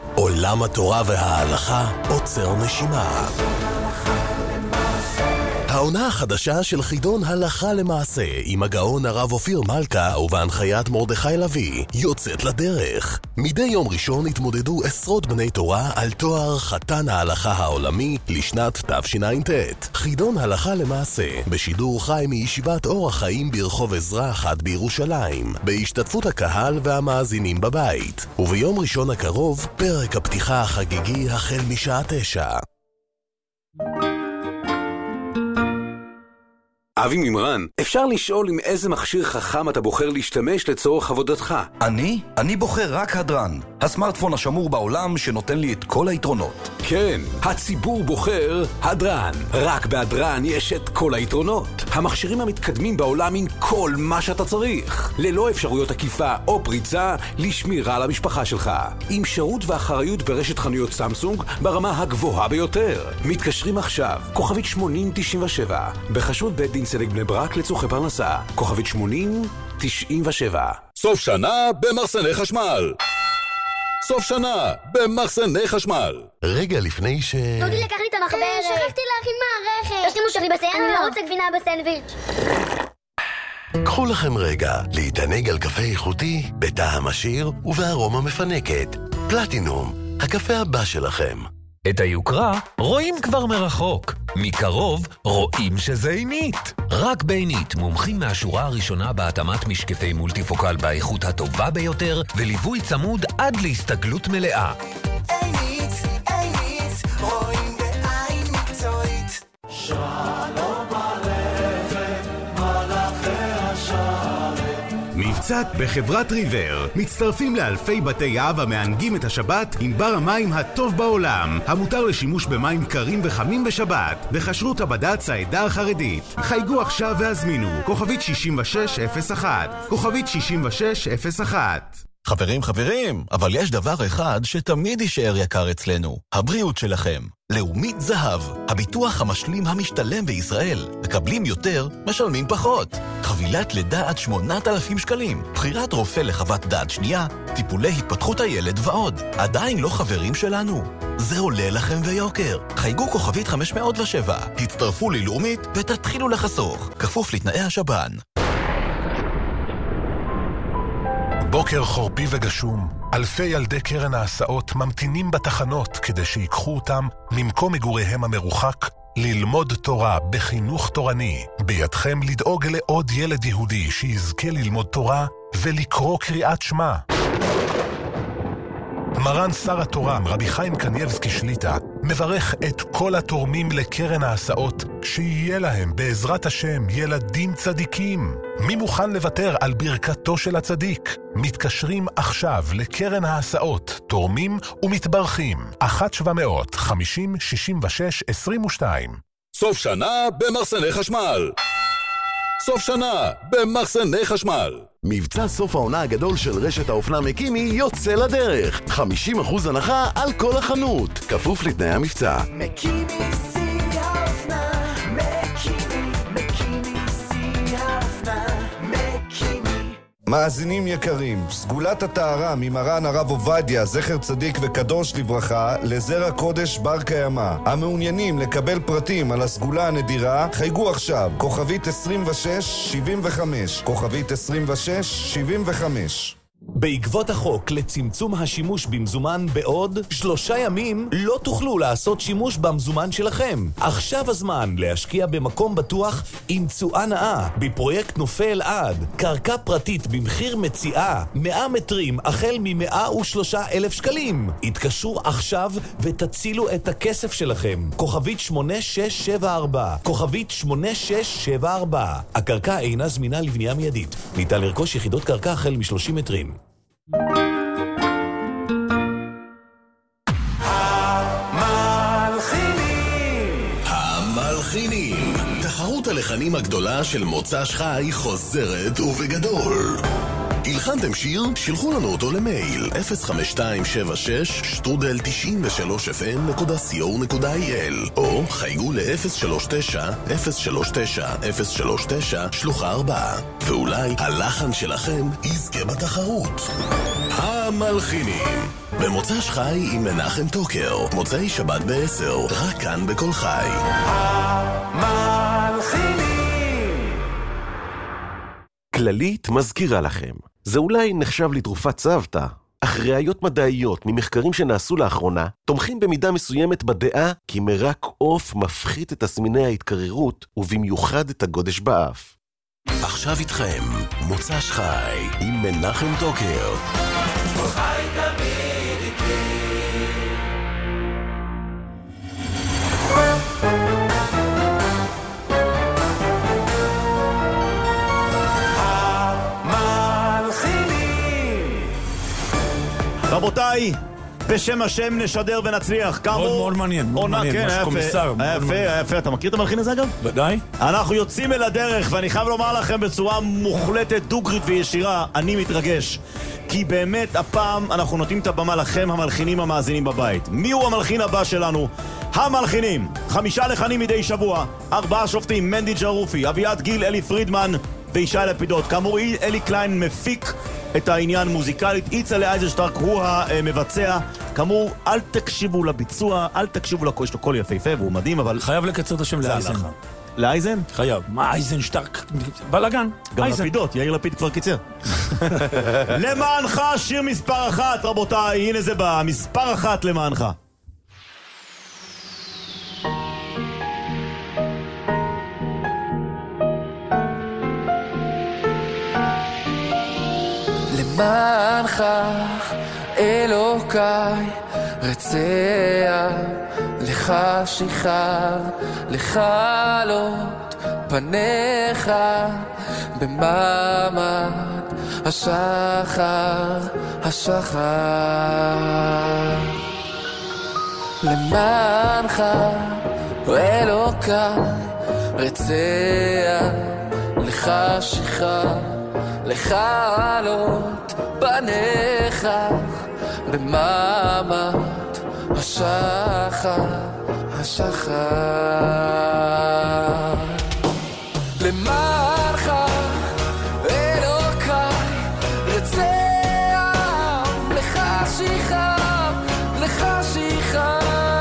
עולם התורה וההלכה עוצר נשימה. העונה החדשה של חידון הלכה למעשה עם הגאון הרב אופיר מלכה ובהנחיית מרדכי לוי יוצאת לדרך. מדי יום ראשון התמודדו עשרות בני תורה על תואר חתן ההלכה העולמי לשנת תשע"ט. חידון הלכה למעשה בשידור חי מישיבת אור החיים ברחוב עזרא אחת בירושלים בהשתתפות הקהל והמאזינים בבית. וביום ראשון הקרוב פרק הפתיחה החגיגי החל משעה תשע. אבי ממרן, אפשר לשאול עם איזה מכשיר חכם אתה בוחר להשתמש לצורך עבודתך? אני? אני בוחר רק הדרן, הסמארטפון השמור בעולם שנותן לי את כל היתרונות. כן, הציבור בוחר הדרן. רק בהדרן יש את כל היתרונות. המכשירים המתקדמים בעולם עם כל מה שאתה צריך. ללא אפשרויות עקיפה או פריצה לשמירה על המשפחה שלך. עם שירות ואחריות ברשת חנויות סמסונג ברמה הגבוהה ביותר. מתקשרים עכשיו, כוכבית שמונים תשעים ושבע, בחשבות בית דין צדק בני ברק לצורכי פרנסה, כוכבית שמונים תשעים ושבע. סוף שנה במחסני חשמל. סוף שנה במחסני חשמל. רגע לפני ש... דודי לקח לי את המחברת. שכחתי להכין מערכת. יש לי מושך לי בסנדוויץ'. אני לא רוצה גבינה בסנדוויץ'. קחו לכם רגע להתענג על קפה איכותי, בטעם עשיר ובארומה מפנקת. פלטינום, הקפה הבא שלכם. את היוקרה רואים כבר מרחוק. מקרוב רואים שזה עינית. רק בעינית מומחים מהשורה הראשונה בהתאמת משקפי מולטיפוקל באיכות הטובה ביותר וליווי צמוד עד להסתגלות מלאה. עינית, עינית, רואים בעין מקצועית. שלום עליכם, מלאכי השרת. מבצעת בחברת ריבר. מצטרפים לאלפי בתי אב המענגים את השבת עם בר המים הטוב בעולם, המותר לשימוש במים קרים וחמים בשבת, בכשרות הבד"ץ העדה החרדית. חייגו עכשיו והזמינו, כוכבית שישים ושש אפס אחת, כוכבית שישים ושש אפס אחת. חברים, חברים, אבל יש דבר אחד שתמיד יישאר יקר אצלנו, הבריאות שלכם. לאומית זהב, הביטוח המשלים המשתלם בישראל. מקבלים יותר, משלמים פחות. חבילת לידה עד שמונת אלפים שקלים, בחירת רופא לחוות דעת שנייה, טיפולי התפתחות הילד ועוד. עדיין לא חברים שלנו? זה עולה לכם ביוקר. חייגו כוכבית חמש מאות ושבע, הצטרפו ללאומית ותתחילו לחסוך, כפוף לתנאי השב"ן. בוקר חורפי וגשום, אלפי ילדי קרן ההסעות ממתינים בתחנות כדי שיקחו אותם ממקום מגוריהם המרוחק ללמוד תורה בחינוך תורני. בידכם לדאוג לעוד ילד יהודי שיזכה ללמוד תורה ולקרוא קריאת שמע. מרן שר התורה, רבי חיים קניבסקי שליטה, מברך את כל התורמים לקרן ההסעות, שיהיה להם בעזרת השם ילדים צדיקים. מי מוכן לוותר על ברכתו של הצדיק? מתקשרים עכשיו לקרן ההסעות, תורמים ומתברכים. אחת שבע מאות חמישים שישים ושש עשרים ושתיים. סוף שנה במחסני חשמל. סוף שנה במחסני חשמל. מבצע סוף העונה הגדול של רשת האופנה מקימי יוצא לדרך. חמישים אחוז הנחה על כל החנות, כפוף לתנאי המבצע. מקימי שיא האופנה, מקימי, מקימי שיא האופנה, מקימי. מאזינים יקרים, סגולת הטהרה ממרן הרב עובדיה, זכר צדיק וקדוש לברכה, לזרע קודש בר קיימא. המעוניינים לקבל פרטים על הסגולה הנדירה, חייגו עכשיו, כוכבית עשרים ושש שבעים וחמש, כוכבית עשרים ושש שבעים וחמש. בעקבות החוק לצמצום השימוש במזומן בעוד שלושה ימים לא תוכלו לעשות שימוש במזומן שלכם. עכשיו הזמן להשקיע במקום בטוח עם תשואה נאה בפרויקט נופי אלעד. קרקע פרטית במחיר מציאה מאה מטרים החל מ-מאה ושלושה אלף שקלים. התקשרו עכשיו ותצילו את הכסף שלכם. כוכבית שמונה שש שבע ארבע, כוכבית שמונה שש שבע ארבע. הקרקע אינה זמינה לבנייה מיידית. ניתן לרכוש יחידות קרקע החל מ-שלושים מטרים. המלחינים המלחינים תחרות הלחנים הגדולה של מוצ"ש חי חוזרת ובגדול. הלחנתם שיר? שלחו לנו אותו למייל אפס חמש שתיים שבע שש שטרודל תשעים ושלוש אף אם נקודה סי או נקודה איי אל או חייגו ל-אפס שלוש תשע אפס שלוש תשע אפס שלוש תשע שלוחה ארבע ואולי הלחן שלכם יזכה בתחרות. המלחינים במוצ"ש חי עם מנחם טוקר, מוצאי שבת בעשר, רק כאן בכל חי. המלחינים כללית מזכירה לכם. זה אולי נחשב לתרופת סבתא, אך ראיות מדעיות ממחקרים שנעשו לאחרונה תומכים במידה מסוימת בדעה כי מרק עוף מפחית את תסמיני ההתקררות ובמיוחד את הגודש באף. עכשיו איתכם, מוצ"ש חי עם מנחם טוקר. חי תמיד איתי. רבותיי, בשם השם נשדר ונצליח. מאוד מאוד מעניין, מאוד מעניין, משהו קומיסר. יפה, יפה, אתה מכיר את המלחין הזה אגב? ודאי. אנחנו יוצאים אל הדרך, ואני חייב לומר לכם בצורה מוחלטת, דוגרית וישירה, אני מתרגש. כי באמת הפעם אנחנו נותנים את הבמה לכם, המלחינים המאזינים בבית. מי הוא המלחין הבא שלנו? המלחינים. חמישה לחנים מדי שבוע, ארבעה שופטים, מנדי ג'רופי, אביעד גיל, אלי פרידמן וישי לפידות. כאמור, אלי קליין מפיק את העניין מוזיקלית, יצחק אייזנשטרק הוא המבצע. כאמור, אל תקשיבו לביצוע, אל תקשיבו לקול, יש לו קול יפהפה והוא מדהים, אבל... חייב לקצר את השם לאייזן. לאייזן? חייב. מה אייזנשטרק? בלגן. גם לפידות, יאיר לפיד כבר קיצר. למענך שיר מספר אחת, רבותיי, הנה זה בא, מספר אחת למענך. למענך אלוקיי רצה לך שיכר לחלות פניך במעמד השחר השחר למענך אלוקיי רצה לך שיכר לחלות פניך במעמד השחר השחר למענך אלוקיי רצה לך שיכר לך שיכר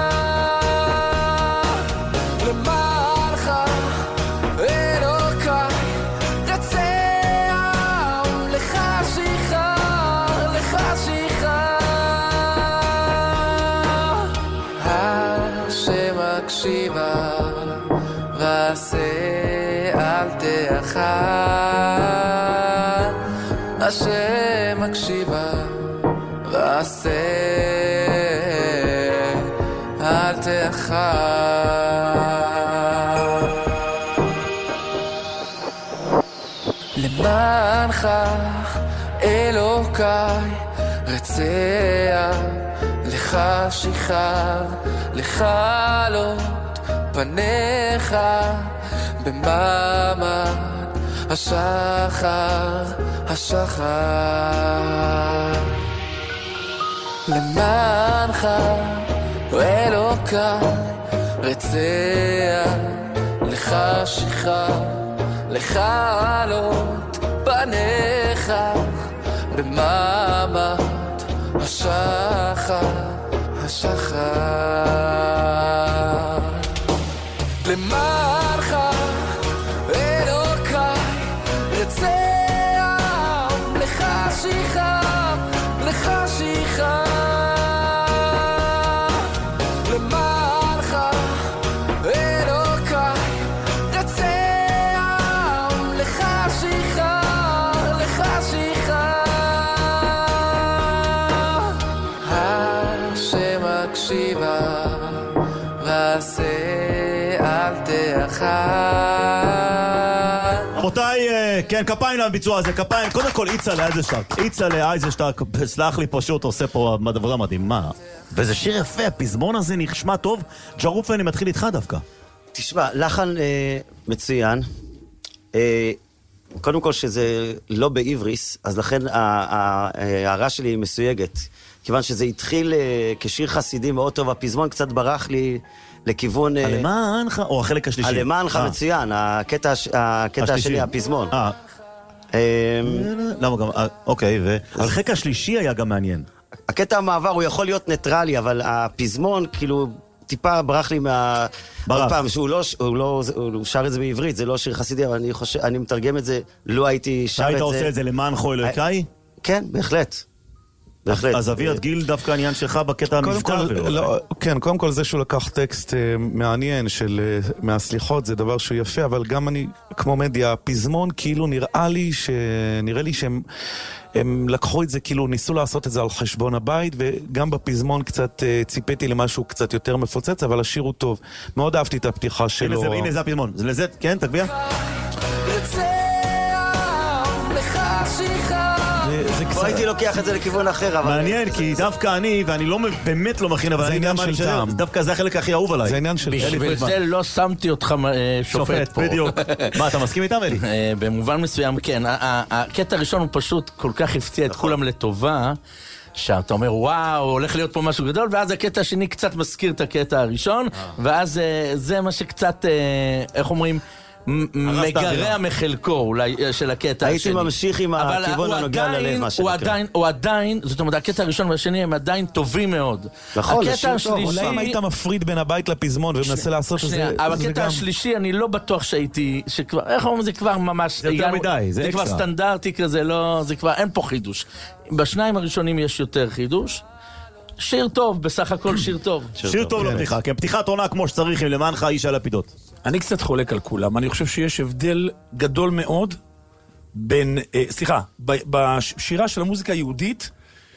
למענך אלוקיי רצה לך שיכר לך שיכר השם הקשיבה ועשה אל תאכל השם הקשיבה ועשה אל תאכל למענך אלוקיי רצה לך שיכר לחלות פניך במעמד השחר השחר למענך אלוקיי רצה לך שיכר לחלות פניך במעמד השחר השחר למענך אלוקיי רצה לך שיכר לך שיכר למענך אלוקיי רצה לך שיכר לך שיכר השם הקשיבה ועשה אל תאכל רבותיי, כן, כפיים לביצוע הזה, כפיים, קודם כל יצחק אייזנשטרק, יצחק אייזנשטרק, סלח לי פשוט, עושה פה דברה מדהימה, וזה שיר יפה, הפזמון הזה נשמע טוב. ג'רופי, אני מתחיל איתך דווקא. תשמע, לחן אה, מצוין, אה, קודם כל שזה לא בעבריס, אז לכן ההערה שלי היא מסויגת, כיוון שזה התחיל אה, כשיר חסידי מאוד טוב, הפזמון קצת ברח לי לכיוון... הלמענך, או החלק השלישי? הלמענך מצוין, הקטע השני, הפזמון. למה גם, אוקיי, והחלק השלישי היה גם מעניין. הקטע המעבר הוא יכול להיות ניטרלי, אבל הפזמון כאילו טיפה ברח לי מה... ברח. עוד פעם, שהוא לא, הוא לא, הוא שר את זה בעברית, זה לא שיר חסידי, אבל אני חושב, אני מתרגם את זה, לא הייתי שר את זה. היית עושה את זה למען חוי אלוקי? כן, בהחלט. בהחלט. אז אביר גיל דווקא העניין שלך בקטע המבטא. לא, כן, קודם כל זה שהוא לקח טקסט uh, מעניין של uh, מהסליחות, זה דבר שהוא יפה, אבל גם אני, כמו מדיה, הפזמון כאילו נראה לי ש... נראה לי שהם הם לקחו את זה, כאילו ניסו לעשות את זה על חשבון הבית, וגם בפזמון קצת uh, ציפיתי למשהו קצת יותר מפוצץ, אבל השיר הוא טוב. מאוד אהבתי את הפתיחה שלו. הנה זה, הנה זה הפזמון. זה לזה, כן, תגביה. כבר הייתי לוקח את זה לכיוון אחר, אבל... מעניין, כי דווקא אני, ואני באמת לא מכין, אבל אני גם אני משדר, דווקא זה החלק הכי אהוב עליי. זה עניין של... בשביל זה לא שמתי אותך שופט פה. בדיוק. מה, אתה מסכים איתם, אלי? במובן מסוים, כן. הקטע הראשון הוא פשוט כל כך הפתיע את כולם לטובה, שאתה אומר, וואו, הולך להיות פה משהו גדול, ואז הקטע השני קצת מזכיר את הקטע הראשון, ואז זה מה שקצת, איך אומרים... מגרע מחלקו אולי של הקטע השני. הייתי ממשיך עם הכיוון הנוגע ללב, מה שנקרא. הוא עדיין, זאת אומרת, הקטע הראשון והשני הם עדיין טובים מאוד. נכון, הקטע השלישי... אולי אם היית מפריד בין הבית לפזמון ומנסה לעשות את זה... אבל הקטע השלישי אני לא בטוח שהייתי... איך אומרים, זה כבר ממש... זה יותר מדי, זה כבר סטנדרטי כזה, זה כבר... אין פה חידוש. בשניים הראשונים יש יותר חידוש. שיר טוב, בסך הכל שיר טוב. שיר טוב לפתיחה, כי הפתיחת עונה כמו שצריך, אם למענך איש על הפידות. אני קצת חולק על כולם, אני חושב שיש הבדל גדול מאוד בין, אה, סליחה, בשירה של המוזיקה היהודית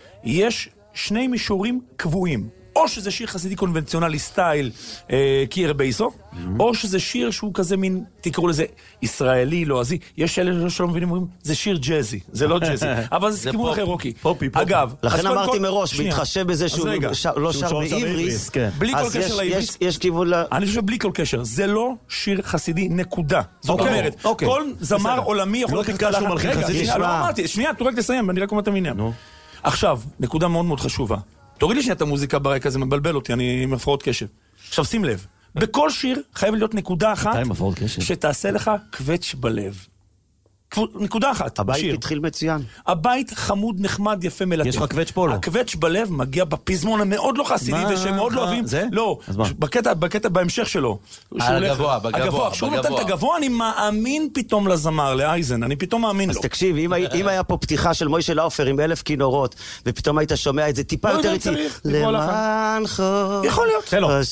יש שני מישורים קבועים. או שזה שיר חסידי קונבנציונלי סטייל אה, קיר בייסו, mm-hmm. או שזה שיר שהוא כזה מין, תקראו לזה ישראלי, לועזי. יש אלה שלא מבינים, אומרים, זה שיר ג'זי, זה לא ג'זי, אבל זה כיוון אחר רוקי. פופי, פופי. אגב, לכן אמרתי מראש, בהתחשב בזה שהוא לא שר בעבריס, בלי כל קשר לעבריס, יש כיוון ל... אני חושב בלי כל קשר, זה לא שיר חסידי, נקודה. זאת אומרת, כל זמר עולמי יכול לקחת לחן. שנייה, תורק לסיים, אני רק אומר את העניין. עכשיו, נקודה מאוד מאוד חשובה. תוריד לי שנייה את המוזיקה ברקע, זה מבלבל אותי, אני עם הפרעות קשב. עכשיו שים לב, בכל שיר חייב להיות נקודה אחת שתעשה לך קווץ' בלב. נקודה אחת. הבית התחיל מצוין. הבית חמוד, נחמד, יפה, מלטף. יש לך קווץ' פה, לא? הקווץ' בלב מגיע בפזמון המאוד לא חסידי, ושהם מאוד לא אוהבים. זה? לא, בקטע בהמשך שלו. הגבוה, בגבוה. כשהוא נותן את הגבוה, אני מאמין פתאום לזמר, לאייזן, אני פתאום מאמין לו. אז תקשיב, אם היה פה פתיחה של מוישה לאופר עם אלף כינורות, ופתאום היית שומע את זה טיפה יותר איתי. למען חור. יכול להיות.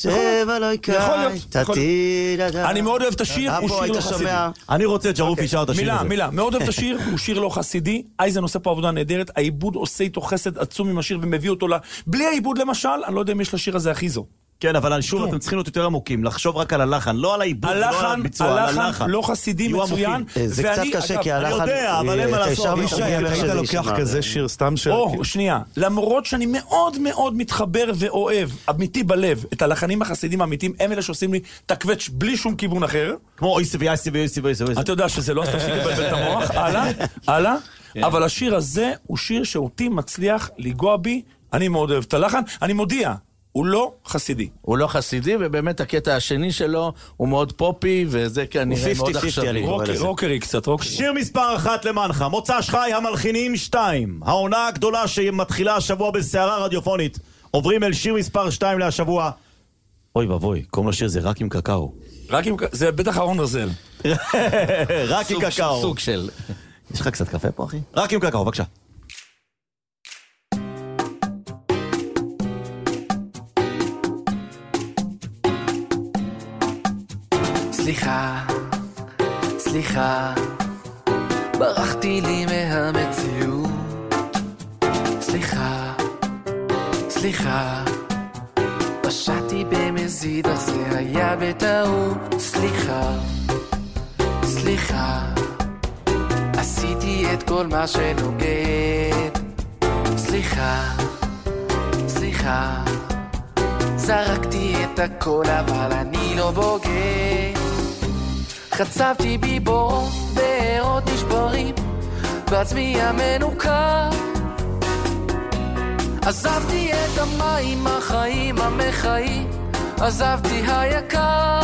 יכול להיות. אני מאוד אוהב את השיר, הוא שיר לא חסידי. אני רוצה את ג'רוף ישר את השיר הזה. מילה, מאוד אוהב את השיר, הוא שיר לא חסידי, אייזן עושה פה עבודה נהדרת, העיבוד עושה איתו חסד עצום עם השיר ומביא אותו לה, בלי העיבוד למשל, אני לא יודע אם יש לשיר הזה אחיזו. כן, אבל שוב אתם צריכים להיות יותר עמוקים, לחשוב רק על הלחן, לא על העיבוד, לא על הביצוע, על הלחן. הלחן לא חסידי מצוין. זה קצת קשה, כי הלחן... אני יודע, אבל אין מה לעשות. היית לוקח כזה שיר סתם של... או, שנייה, למרות שאני מאוד מאוד מתחבר ואוהב, אמיתי בלב, את הלחנים החסידים האמיתיים, הם אלה שעושים לי תקווץ' בלי שום כיוון אחר. כמו אויסי ואייסי ואויסי ואויסי ואויסי. אתה יודע שזה לא, אז תפסיק לבלבל את המוח. הלאה, הלאה. אבל השיר הזה הוא שיר שאותי מצליח לגוע בי, אני מאוד אוהב את הלחן, אני מודיע. הוא לא חסידי. הוא לא חסידי, ובאמת הקטע השני שלו הוא מאוד פופי, וזה כנראה מאוד עכשווי. רוקרי קצת, רוקרי. שיר מספר אחת למענך, מוצ"ש חי המלחינים שתיים. העונה הגדולה שמתחילה השבוע בסערה רדיופונית. עוברים אל שיר מספר שתיים להשבוע. אוי ובוי, קוראים לשיר זה רק עם קקאו. רק עם, זה בטח אהרון רזל. רק עם קקאו. סוג של... יש לך קצת קפה פה, אחי? רק עם קקאו, בבקשה. סליחה, סליחה, ברחתי לי מהמציאות. סליחה, סליחה, פשעתי במזיד, אך זה היה בטעות. סליחה, סליחה, עשיתי את כל מה שנוגד. סליחה, סליחה, זרקתי את הכל אבל אני לא בוגד. חצבתי בי בורות, בארות נשברים, בעצמי המנוכר. עזבתי את המים, החיים המחיים, עזבתי היקר.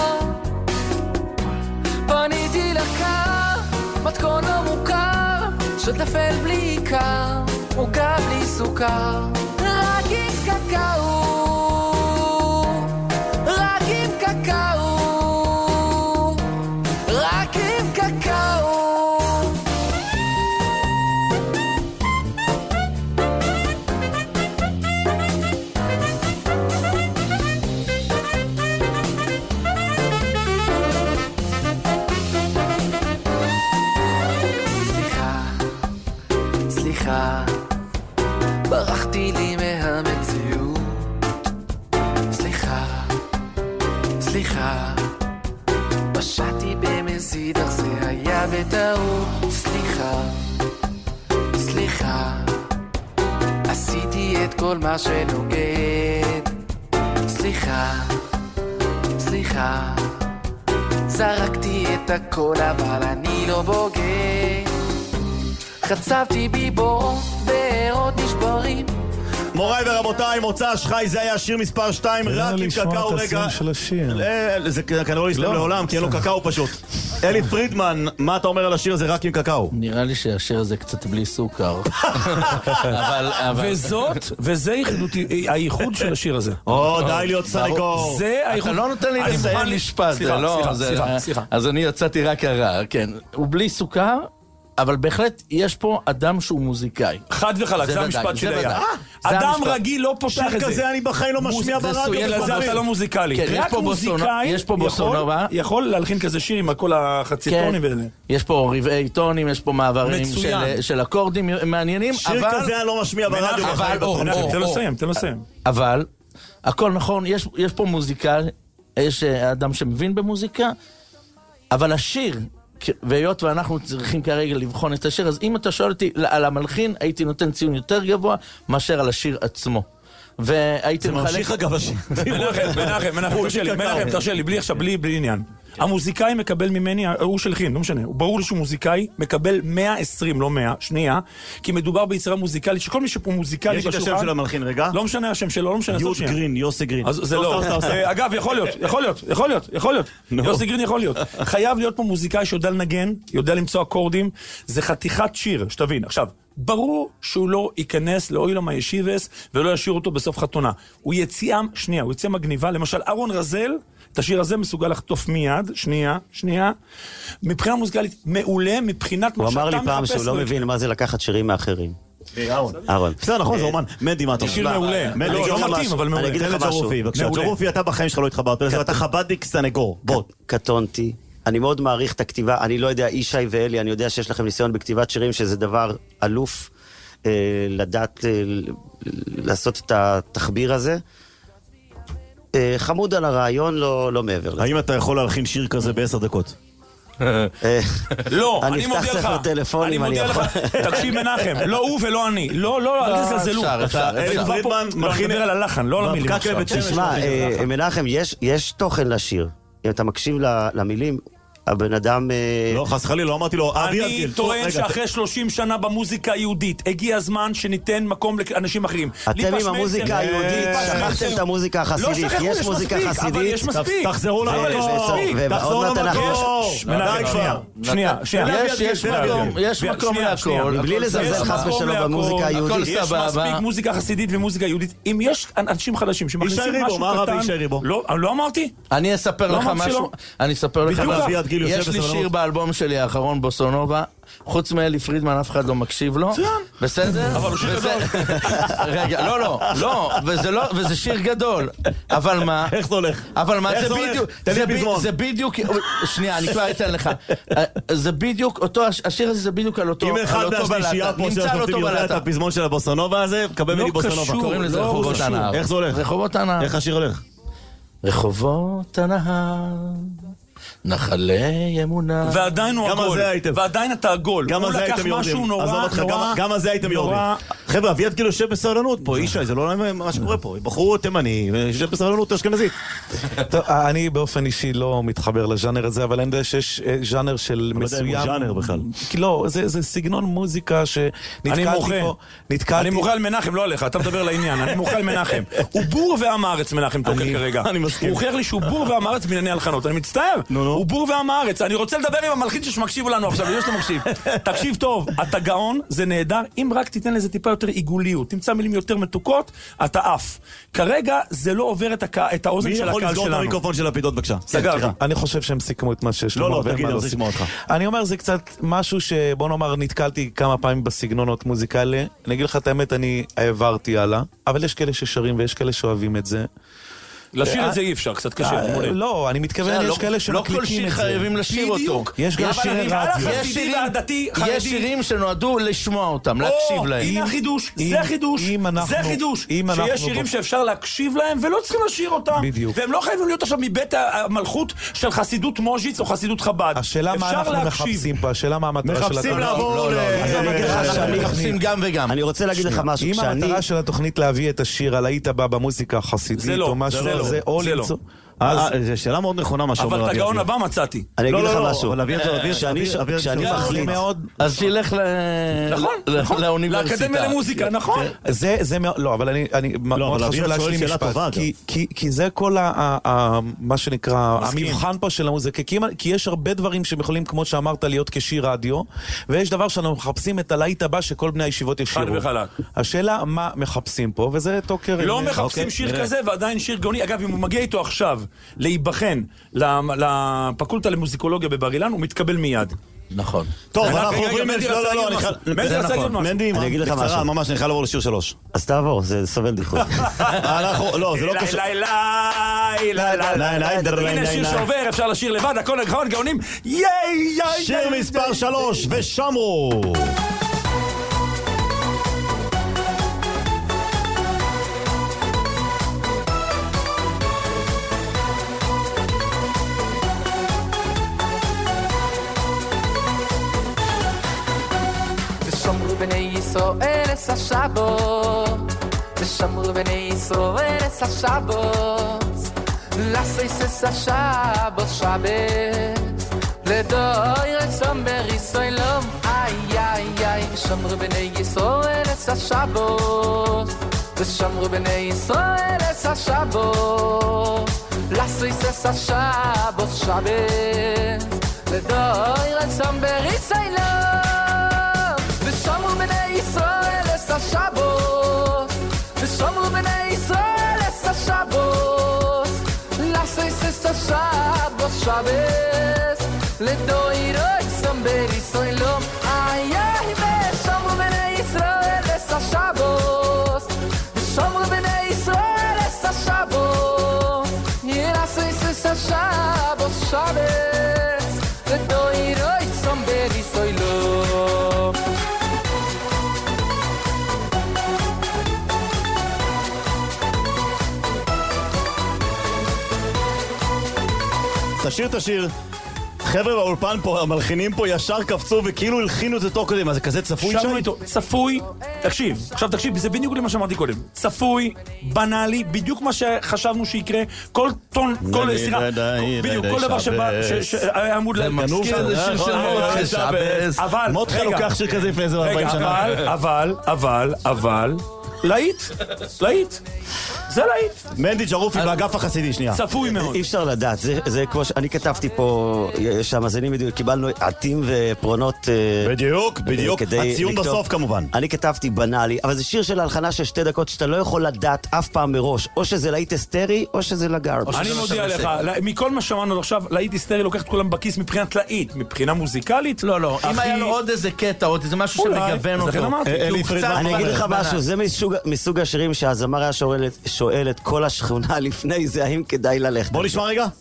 פניתי לקר, מתכון לא מוכר, של תפל בלי עיקר, עוגה בלי סוכר, רק עם קקאו, קקאו, רק עם קקאו. סליחה, ברחתי לי מהמציאות. סליחה, סליחה, פשעתי במזיד אך זה היה בטעות. סליחה, סליחה, עשיתי את כל מה שנוגד. סליחה, סליחה, זרקתי את הכל אבל אני לא בוגד. חצבתי ביבור בארות נשברים. מוריי ורבותיי, מוצ"ש חי, זה היה שיר מספר שתיים, רק עם קקאו. רגע, זה כנראה לא יסלם לעולם, כי אין לו קקאו פשוט. אלי פרידמן, מה אתה אומר על השיר הזה רק עם קקאו? נראה לי שהשיר הזה קצת בלי סוכר. וזאת, וזה הייחוד של השיר הזה. או, די להיות סנגור. זה הייחוד. אתה לא נותן לי לסיים משפט. סליחה, סליחה, סליחה. אז אני יצאתי רק הרע, כן. הוא בלי סוכר, אבל בהחלט יש פה אדם שהוא מוזיקאי. חד וחלק, זה המשפט שלי היה. אדם רגיל לא פותח את זה. שיר כזה אני בחיים לא משמיע ברדיו. לזה אתה לא מוזיקלי. רק מוזיקאי יכול להלחין כזה שיר עם כל החצי טונים. יש פה רבעי טונים, יש פה מעברים של אקורדים מעניינים. שיר כזה אני לא משמיע ברדיו. תן לו לסיים, תן לו לסיים. אבל, הכל נכון, יש פה מוזיקה, יש אדם שמבין במוזיקה, אבל השיר... והיות ואנחנו צריכים כרגע לבחון את השיר, אז אם אתה שואל אותי על המלחין, הייתי נותן ציון יותר גבוה מאשר על השיר עצמו. והייתי מחלק... זה ממשיך אגב השיר. מנחם, מנחם, מנחם, תרשה לי, מנחם, תרשה לי, בלי עכשיו, בלי עניין. המוזיקאי מקבל ממני, הוא שלחין, לא משנה, הוא ברור לי שהוא מוזיקאי, מקבל מאה ועשרים, לא מאה, שנייה, כי מדובר ביצירה מוזיקלית, שכל מי שפה מוזיקלי בשולחן... יש את השם של המלחין, רגע? לא משנה השם שלו, לא משנה, יוד גרין, יוסי גרין. זה לא, אגב, יכול להיות, יכול להיות, יכול להיות, יכול להיות, יוסי גרין יכול להיות. חייב להיות פה מוזיקאי שיודע לנגן, יודע למצוא אקורדים, זה חתיכת שיר, שתבין. עכשיו, ברור שהוא לא ייכנס לאוילם הישיבס ולא ישאיר אותו בסוף חתונה. הוא יציאה, שנייה, הוא יציאה מגניבה, למשל אהרון רזל, את השיר הזה מסוגל לחטוף מיד, שנייה, שנייה. מבחינה מוזיקלית מעולה, מבחינת הוא אמר לי פעם שהוא לא מבין מה זה לקחת שירים מאחרים. אהרון. בסדר, נכון, זה אומן. מדי, מה אתה שיר מעולה. לא מתאים, אבל מעולה. אני אגיד לך משהו. בבקשה, ג'ורופי, אתה בחיים שלך לא התחברת, אתה חב"דניק סנגור. בוא. קטונתי. אני מאוד מעריך את הכתיבה. אני לא יודע, ישי ואלי, אני יודע שיש לכם ניסיון בכתיבת שירים, שזה דבר אלוף לדעת לעשות את התחביר הזה. חמוד על הרעיון, לא מעבר לזה. האם אתה יכול להלחין שיר כזה בעשר דקות? לא, אני אפתח מודיע לך, ספר טלפונים, אני מודיע לך, תקשיב מנחם, לא הוא ולא אני, לא, לא, אל תזלזלו. אלי פרידמן מלחין על הלחן, לא על המילים עכשיו. תשמע, מנחם, יש תוכן לשיר. אם אתה מקשיב למילים, הבן אדם... לא, חס חלילה, לא אמרתי לו, אני טוען שאחרי שלושים שנה במוזיקה היהודית, הגיע הזמן שניתן מקום לאנשים אחרים. אתם עם המוזיקה היהודית, שכחתם את המוזיקה החסידית. יש מוזיקה חסידית. תחזרו למקום. ועוד מעט אנחנו... שנייה, שנייה. יש מקום להכל. מבלי לזלזל חס ושלום במוזיקה היהודית. יש מספיק מוזיקה חסידית ומוזיקה יהודית. אם יש אנשים חדשים שמכניסים משהו קטן... לא אמרתי? אני אספר לך משהו. אני אספר לך יש לי שיר באלבום שלי האחרון, בוסונובה, חוץ מאלי פרידמן אף אחד לא מקשיב לו. בסדר? אבל הוא שיר גדול. רגע, לא, לא, לא, וזה שיר גדול. אבל מה? איך זה הולך? אבל מה, זה בדיוק, זה בדיוק, שנייה, אני כבר אתן לך. זה בדיוק, השיר הזה זה בדיוק על אותו בלטה. אם אחד מהשלישייה פה שאנחנו יודע את הפזמון של הבוסונובה הזה, קבל ממני בוסונובה. קוראים לזה רחובות הנהר. איך זה הולך? רחובות הנהר. איך השיר הולך? רחובות הנהר נחלי ימונה. ועדיין הוא עגול. ועדיין אתה עגול. גם על זה הייתם יורדים. גם על זה הייתם יורדים. חבר'ה, אביעד כאילו יושב בסבלנות פה, ישי, זה לא מה שקורה פה. בחור תימני, יושב בסבלנות אשכנזית. אני באופן אישי לא מתחבר לז'אנר הזה, אבל אני יודע שיש ז'אנר של מסוים. לא יודע אם הוא ז'אנר בכלל. לא, זה סגנון מוזיקה שנתקלתי פה. אני מוחה על מנחם, לא עליך, אתה מדבר לעניין. אני מוחה על מנחם. הוא בור ועם הארץ, מנחם תוקל כרגע. אני מסכים. הוא הוכיח לי שהוא בור ועם הארץ בענייני הלחנות. אני מצטער. הוא בור ועם הארץ. אני רוצה לדבר עם המלחין שמקשיבו לנו עכשיו, יש לו מקשיב. תקשיב טוב, אתה גאון, זה נהדר. אם רק תיתן לזה טיפה יותר יותר עיגוליות, תמצא מילים יותר מתוקות, אתה עף. כרגע זה לא עובר את, הקה, את האוזן של הקהל שלנו. מי יכול לסגור את המיקרופון של הפיתות בבקשה? סגר. אני חושב שהם סיכמו את מה שיש לא, לא, תגיד, אני רוצה לשמוע אותך. אני אומר, זה קצת משהו שבוא נאמר, נתקלתי כמה פעמים בסגנונות מוזיקליים. אני אגיד לך את האמת, אני העברתי הלאה, אבל יש כאלה ששרים ויש כאלה שאוהבים את זה. לשיר את זה אי אפשר, קצת קשה. לא, אני מתכוון, יש כאלה שמקליקים את זה. לא כל שיר חייבים לשיר אותו. יש גם שירי רדיו. יש שירים שנועדו לשמוע אותם, להקשיב להם. הנה החידוש, זה חידוש, זה חידוש. שיש שירים שאפשר להקשיב להם ולא צריכים לשיר אותם. והם לא חייבים להיות עכשיו מבית המלכות של חסידות מוז'יץ או חסידות חב"ד. השאלה מה אנחנו מחפשים פה, השאלה מה המטרה של התוכנית. מחפשים לעבור מחפשים גם וגם. אני רוצה להגיד לך משהו. אם המטרה של התוכנית להביא את השיר הלהיט הבא במוזיקה החסידית או משהו, זה או למצוא. זו שאלה מאוד נכונה מה שאומר. אבל את הגאון הבא מצאתי. אני אגיד לך משהו. כשאני מחליט מאוד... אז שילך לאוניברסיטה. לאקדמיה למוזיקה, נכון? זה מאוד... לא, אבל אני... מאוד חשוב להשלים משפט. כי זה כל מה שנקרא המבחן פה של המוזיקה. כי יש הרבה דברים שהם יכולים, כמו שאמרת, להיות כשיר רדיו, ויש דבר שאנחנו מחפשים את הלהיט הבא שכל בני הישיבות ישירו. השאלה מה מחפשים פה, וזה תוקר... לא מחפשים שיר כזה ועדיין שיר גאוני. אגב, אם הוא מגיע איתו עכשיו להיבחן לפקולטה למוזיקולוגיה בבר אילן, הוא מתקבל מיד. נכון. טוב, אנחנו עוברים... לא, לא, לא, זה נכון. מנדי, בקצרה, ממש נלכה לעבור לשיר שלוש. אז תעבור, זה סובל דיחות. לא, זה לא קשור. הנה שיר שעובר, אפשר לשיר לבד, הכל נכון, גאונים. שיר מספר שלוש, ושמרו. בני ישראל את השבת ושמרו בני ישראל את השבת לעשות את השבת שבת לדויר את סומר ישראלום איי איי איי ושמרו בני ישראל את השבת ושמרו בני ישראל את השבת לעשות את השבת שבת לדויר את סומר ישראלום ושמרו בני ישראל את השבת ושמרו בני ישראל את השבת לעשות את השבת שבת לדוירוי סמבר ישראלום איי איי ושמרו בני ישראל את השבת ושמרו בני ישראל את השבת לעשות את השבת שבת לדוירוי סמבר ישראלום תשיר, תשיר. חבר'ה באולפן פה, המלחינים פה ישר קפצו וכאילו הלחינו את זה תוך קודם. אז זה כזה צפוי שם? צפוי, תקשיב, עכשיו תקשיב, זה בדיוק למה שאמרתי קודם. צפוי, בנאלי, בדיוק מה שחשבנו שיקרה. כל טון, כל סליחה, בדיוק, כל דבר שהיה עמוד לגנוב. זה מזכיר איזה שיר של מותחה שבס. אבל, מותחה לוקח שיר כזה לפני איזה ארבעים שנה. אבל, אבל, אבל, להיט, להיט. זה להיט. מנדי ג'רופי באגף החסידי, שנייה. צפוי מאוד. אי אפשר לדעת, זה כמו שאני כתבתי פה, שהמאזינים בדיוק, קיבלנו עטים ופרונות. בדיוק, בדיוק, הציון בסוף כמובן. אני כתבתי בנאלי, אבל זה שיר של הלחנה של שתי דקות שאתה לא יכול לדעת אף פעם מראש, או שזה להיט היסטרי, או שזה לגארד. אני מודיע לך, מכל מה שמענו עכשיו, להיט היסטרי לוקח את כולם בכיס מבחינת להיט, מבחינה מוזיקלית. לא, לא, אם היה לו עוד איזה קטע, עוד איזה משהו שמגוון אותו. אני אגיד לך משהו, זה מסוג השירים שהזמר היה שואל את כל השכונה לפני זה, האם כדאי ללכת. בוא נשמע רגע.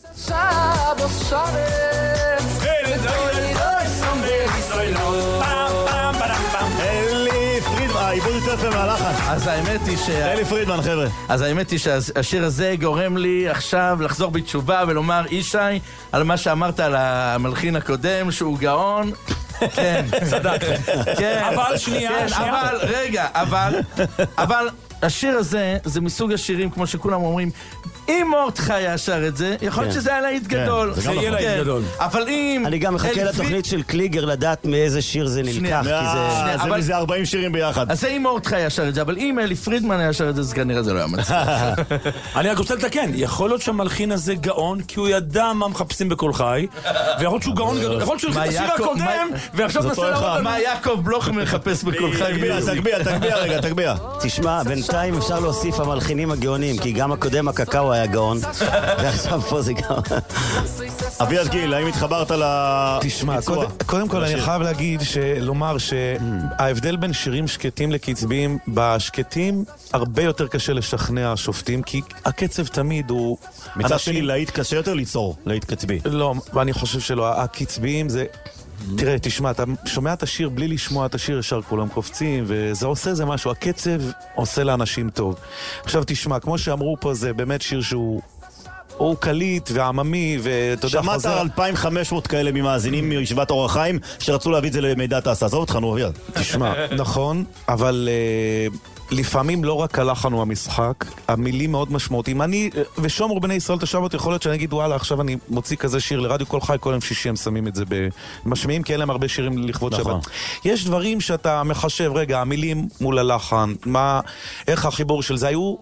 אלי פרידמן, העיבוד יותר יפה מהלחן. אז האמת היא ש... אלי פרידמן, חבר'ה. אז האמת היא שהשיר הזה גורם לי עכשיו לחזור בתשובה ולומר, ישי, על מה שאמרת על המלחין הקודם, שהוא גאון. כן, צדק. כן. אבל שנייה, כן, שנייה. אבל, רגע, אבל, אבל... השיר הזה, זה מסוג השירים, כמו שכולם אומרים, אם מורדכי היה שר את זה, יכול להיות שזה היה להיט גדול. זה יהיה להיט גדול. אבל אם... אני גם מחכה לתוכנית של קליגר לדעת מאיזה שיר זה נלקח, כי זה... זה ארבעים שירים ביחד. אז זה אם מורדכי היה שר את זה, אבל אם אלי פרידמן היה שר את זה, אז כנראה זה לא היה מצליח. אני רק רוצה לתקן, יכול להיות שהמלחין הזה גאון, כי הוא ידע מה מחפשים בכל חי, ויכול להיות שהוא גאון גדול, יכול להיות שהוא הלחין את השיר הקודם, ועכשיו נסה להראות... מה יעקב בלוך מחפש בכל חי? תגביה, תגביה, תגביה רגע, תגביה. תשמע, בינתיים אפשר להוסיף המלחינים הגאונים, כי גם הקודם הקקאו היה גאון, ועכשיו פה זה גאון. אביעד גיל, האם התחברת לביצוע? תשמע, קודם כל אני חייב להגיד, לומר שההבדל בין שירים שקטים לקצביים, בשקטים הרבה יותר קשה לשכנע שופטים, כי הקצב תמיד הוא... מצד שלי להיט קשה יותר ליצור, להיט קצבי. לא, ואני חושב שלא, הקצביים זה... תראה, תשמע, אתה שומע את השיר בלי לשמוע את השיר, ישר כולם קופצים, וזה עושה זה משהו, הקצב עושה לאנשים טוב. עכשיו תשמע, כמו שאמרו פה, זה באמת שיר שהוא... הוא קליט ועממי, ואתה יודע, שמעת על אלפיים וחמש מאות כאלה ממאזינים מישיבת אור החיים שרצו להביא את זה למידע תעשה. עזוב אותך, נו, אביעד. תשמע, נכון, אבל uh, לפעמים לא רק הלחן הוא המשחק, המילים מאוד משמעותיים. אני ושומר בני ישראל תשבות, יכול להיות שאני אגיד, וואלה, עכשיו אני מוציא כזה שיר לרדיו כל חי, כל יום שישי הם שמים את זה במשמיעים, כי אין להם הרבה שירים לכבוד נכון. שבת. יש דברים שאתה מחשב, רגע, המילים מול הלחן, מה, איך החיבור של זה, היו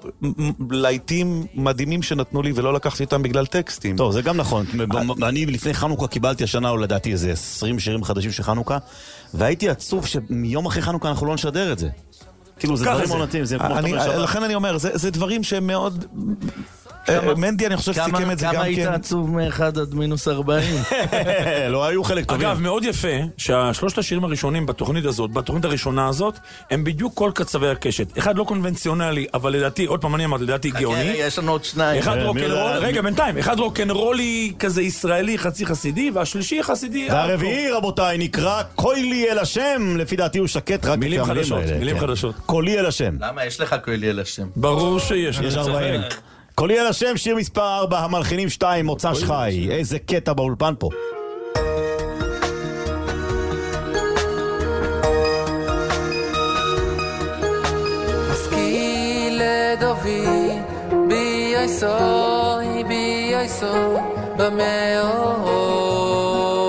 לעיתים מדהימים שנתנו לי ולא לקחתי אותם בגלל טקסטים. טוב, זה גם נכון. אני לפני חנוכה קיבלתי השנה, או לדעתי איזה עשרים שירים חדשים של חנוכה, והייתי עצוב שמיום אחרי חנוכה אנחנו לא נשדר את זה. כאילו זה דברים עונתיים, זה כמו אני, לכן אני אומר, זה, זה דברים שהם מאוד... מנדי, אני חושב שסיכם את זה גם כן. כמה היית עצוב מאחד עד מינוס ארבעים? לא היו חלק טובים. אגב, מאוד יפה שהשלושת השירים הראשונים בתוכנית הזאת, בתוכנית הראשונה הזאת, הם בדיוק כל קצווי הקשת. אחד לא קונבנציונלי, אבל לדעתי, עוד פעם אני אמרתי, לדעתי גאוני. יש לנו עוד שניים. אחד רוקנרול, רגע, בינתיים, אחד רוקנרולי כזה ישראלי, חצי חסידי, והשלישי חסידי... והרביעי, רבותיי, נקרא קולי אל השם, לפי דעתי הוא שקט רק... מילים חדשות, מילים חדשות. קולי אל השם. למה? יש לך קולי אל השם. ברור שיש. יש ארבעים. קולי אל השם, שיר מספר ארבע, המלחינים שתיים, מוצ"ש חי. איזה קטע באולפן פה. משכיל לדובי, בי יסוי, בי יסוי, במאור.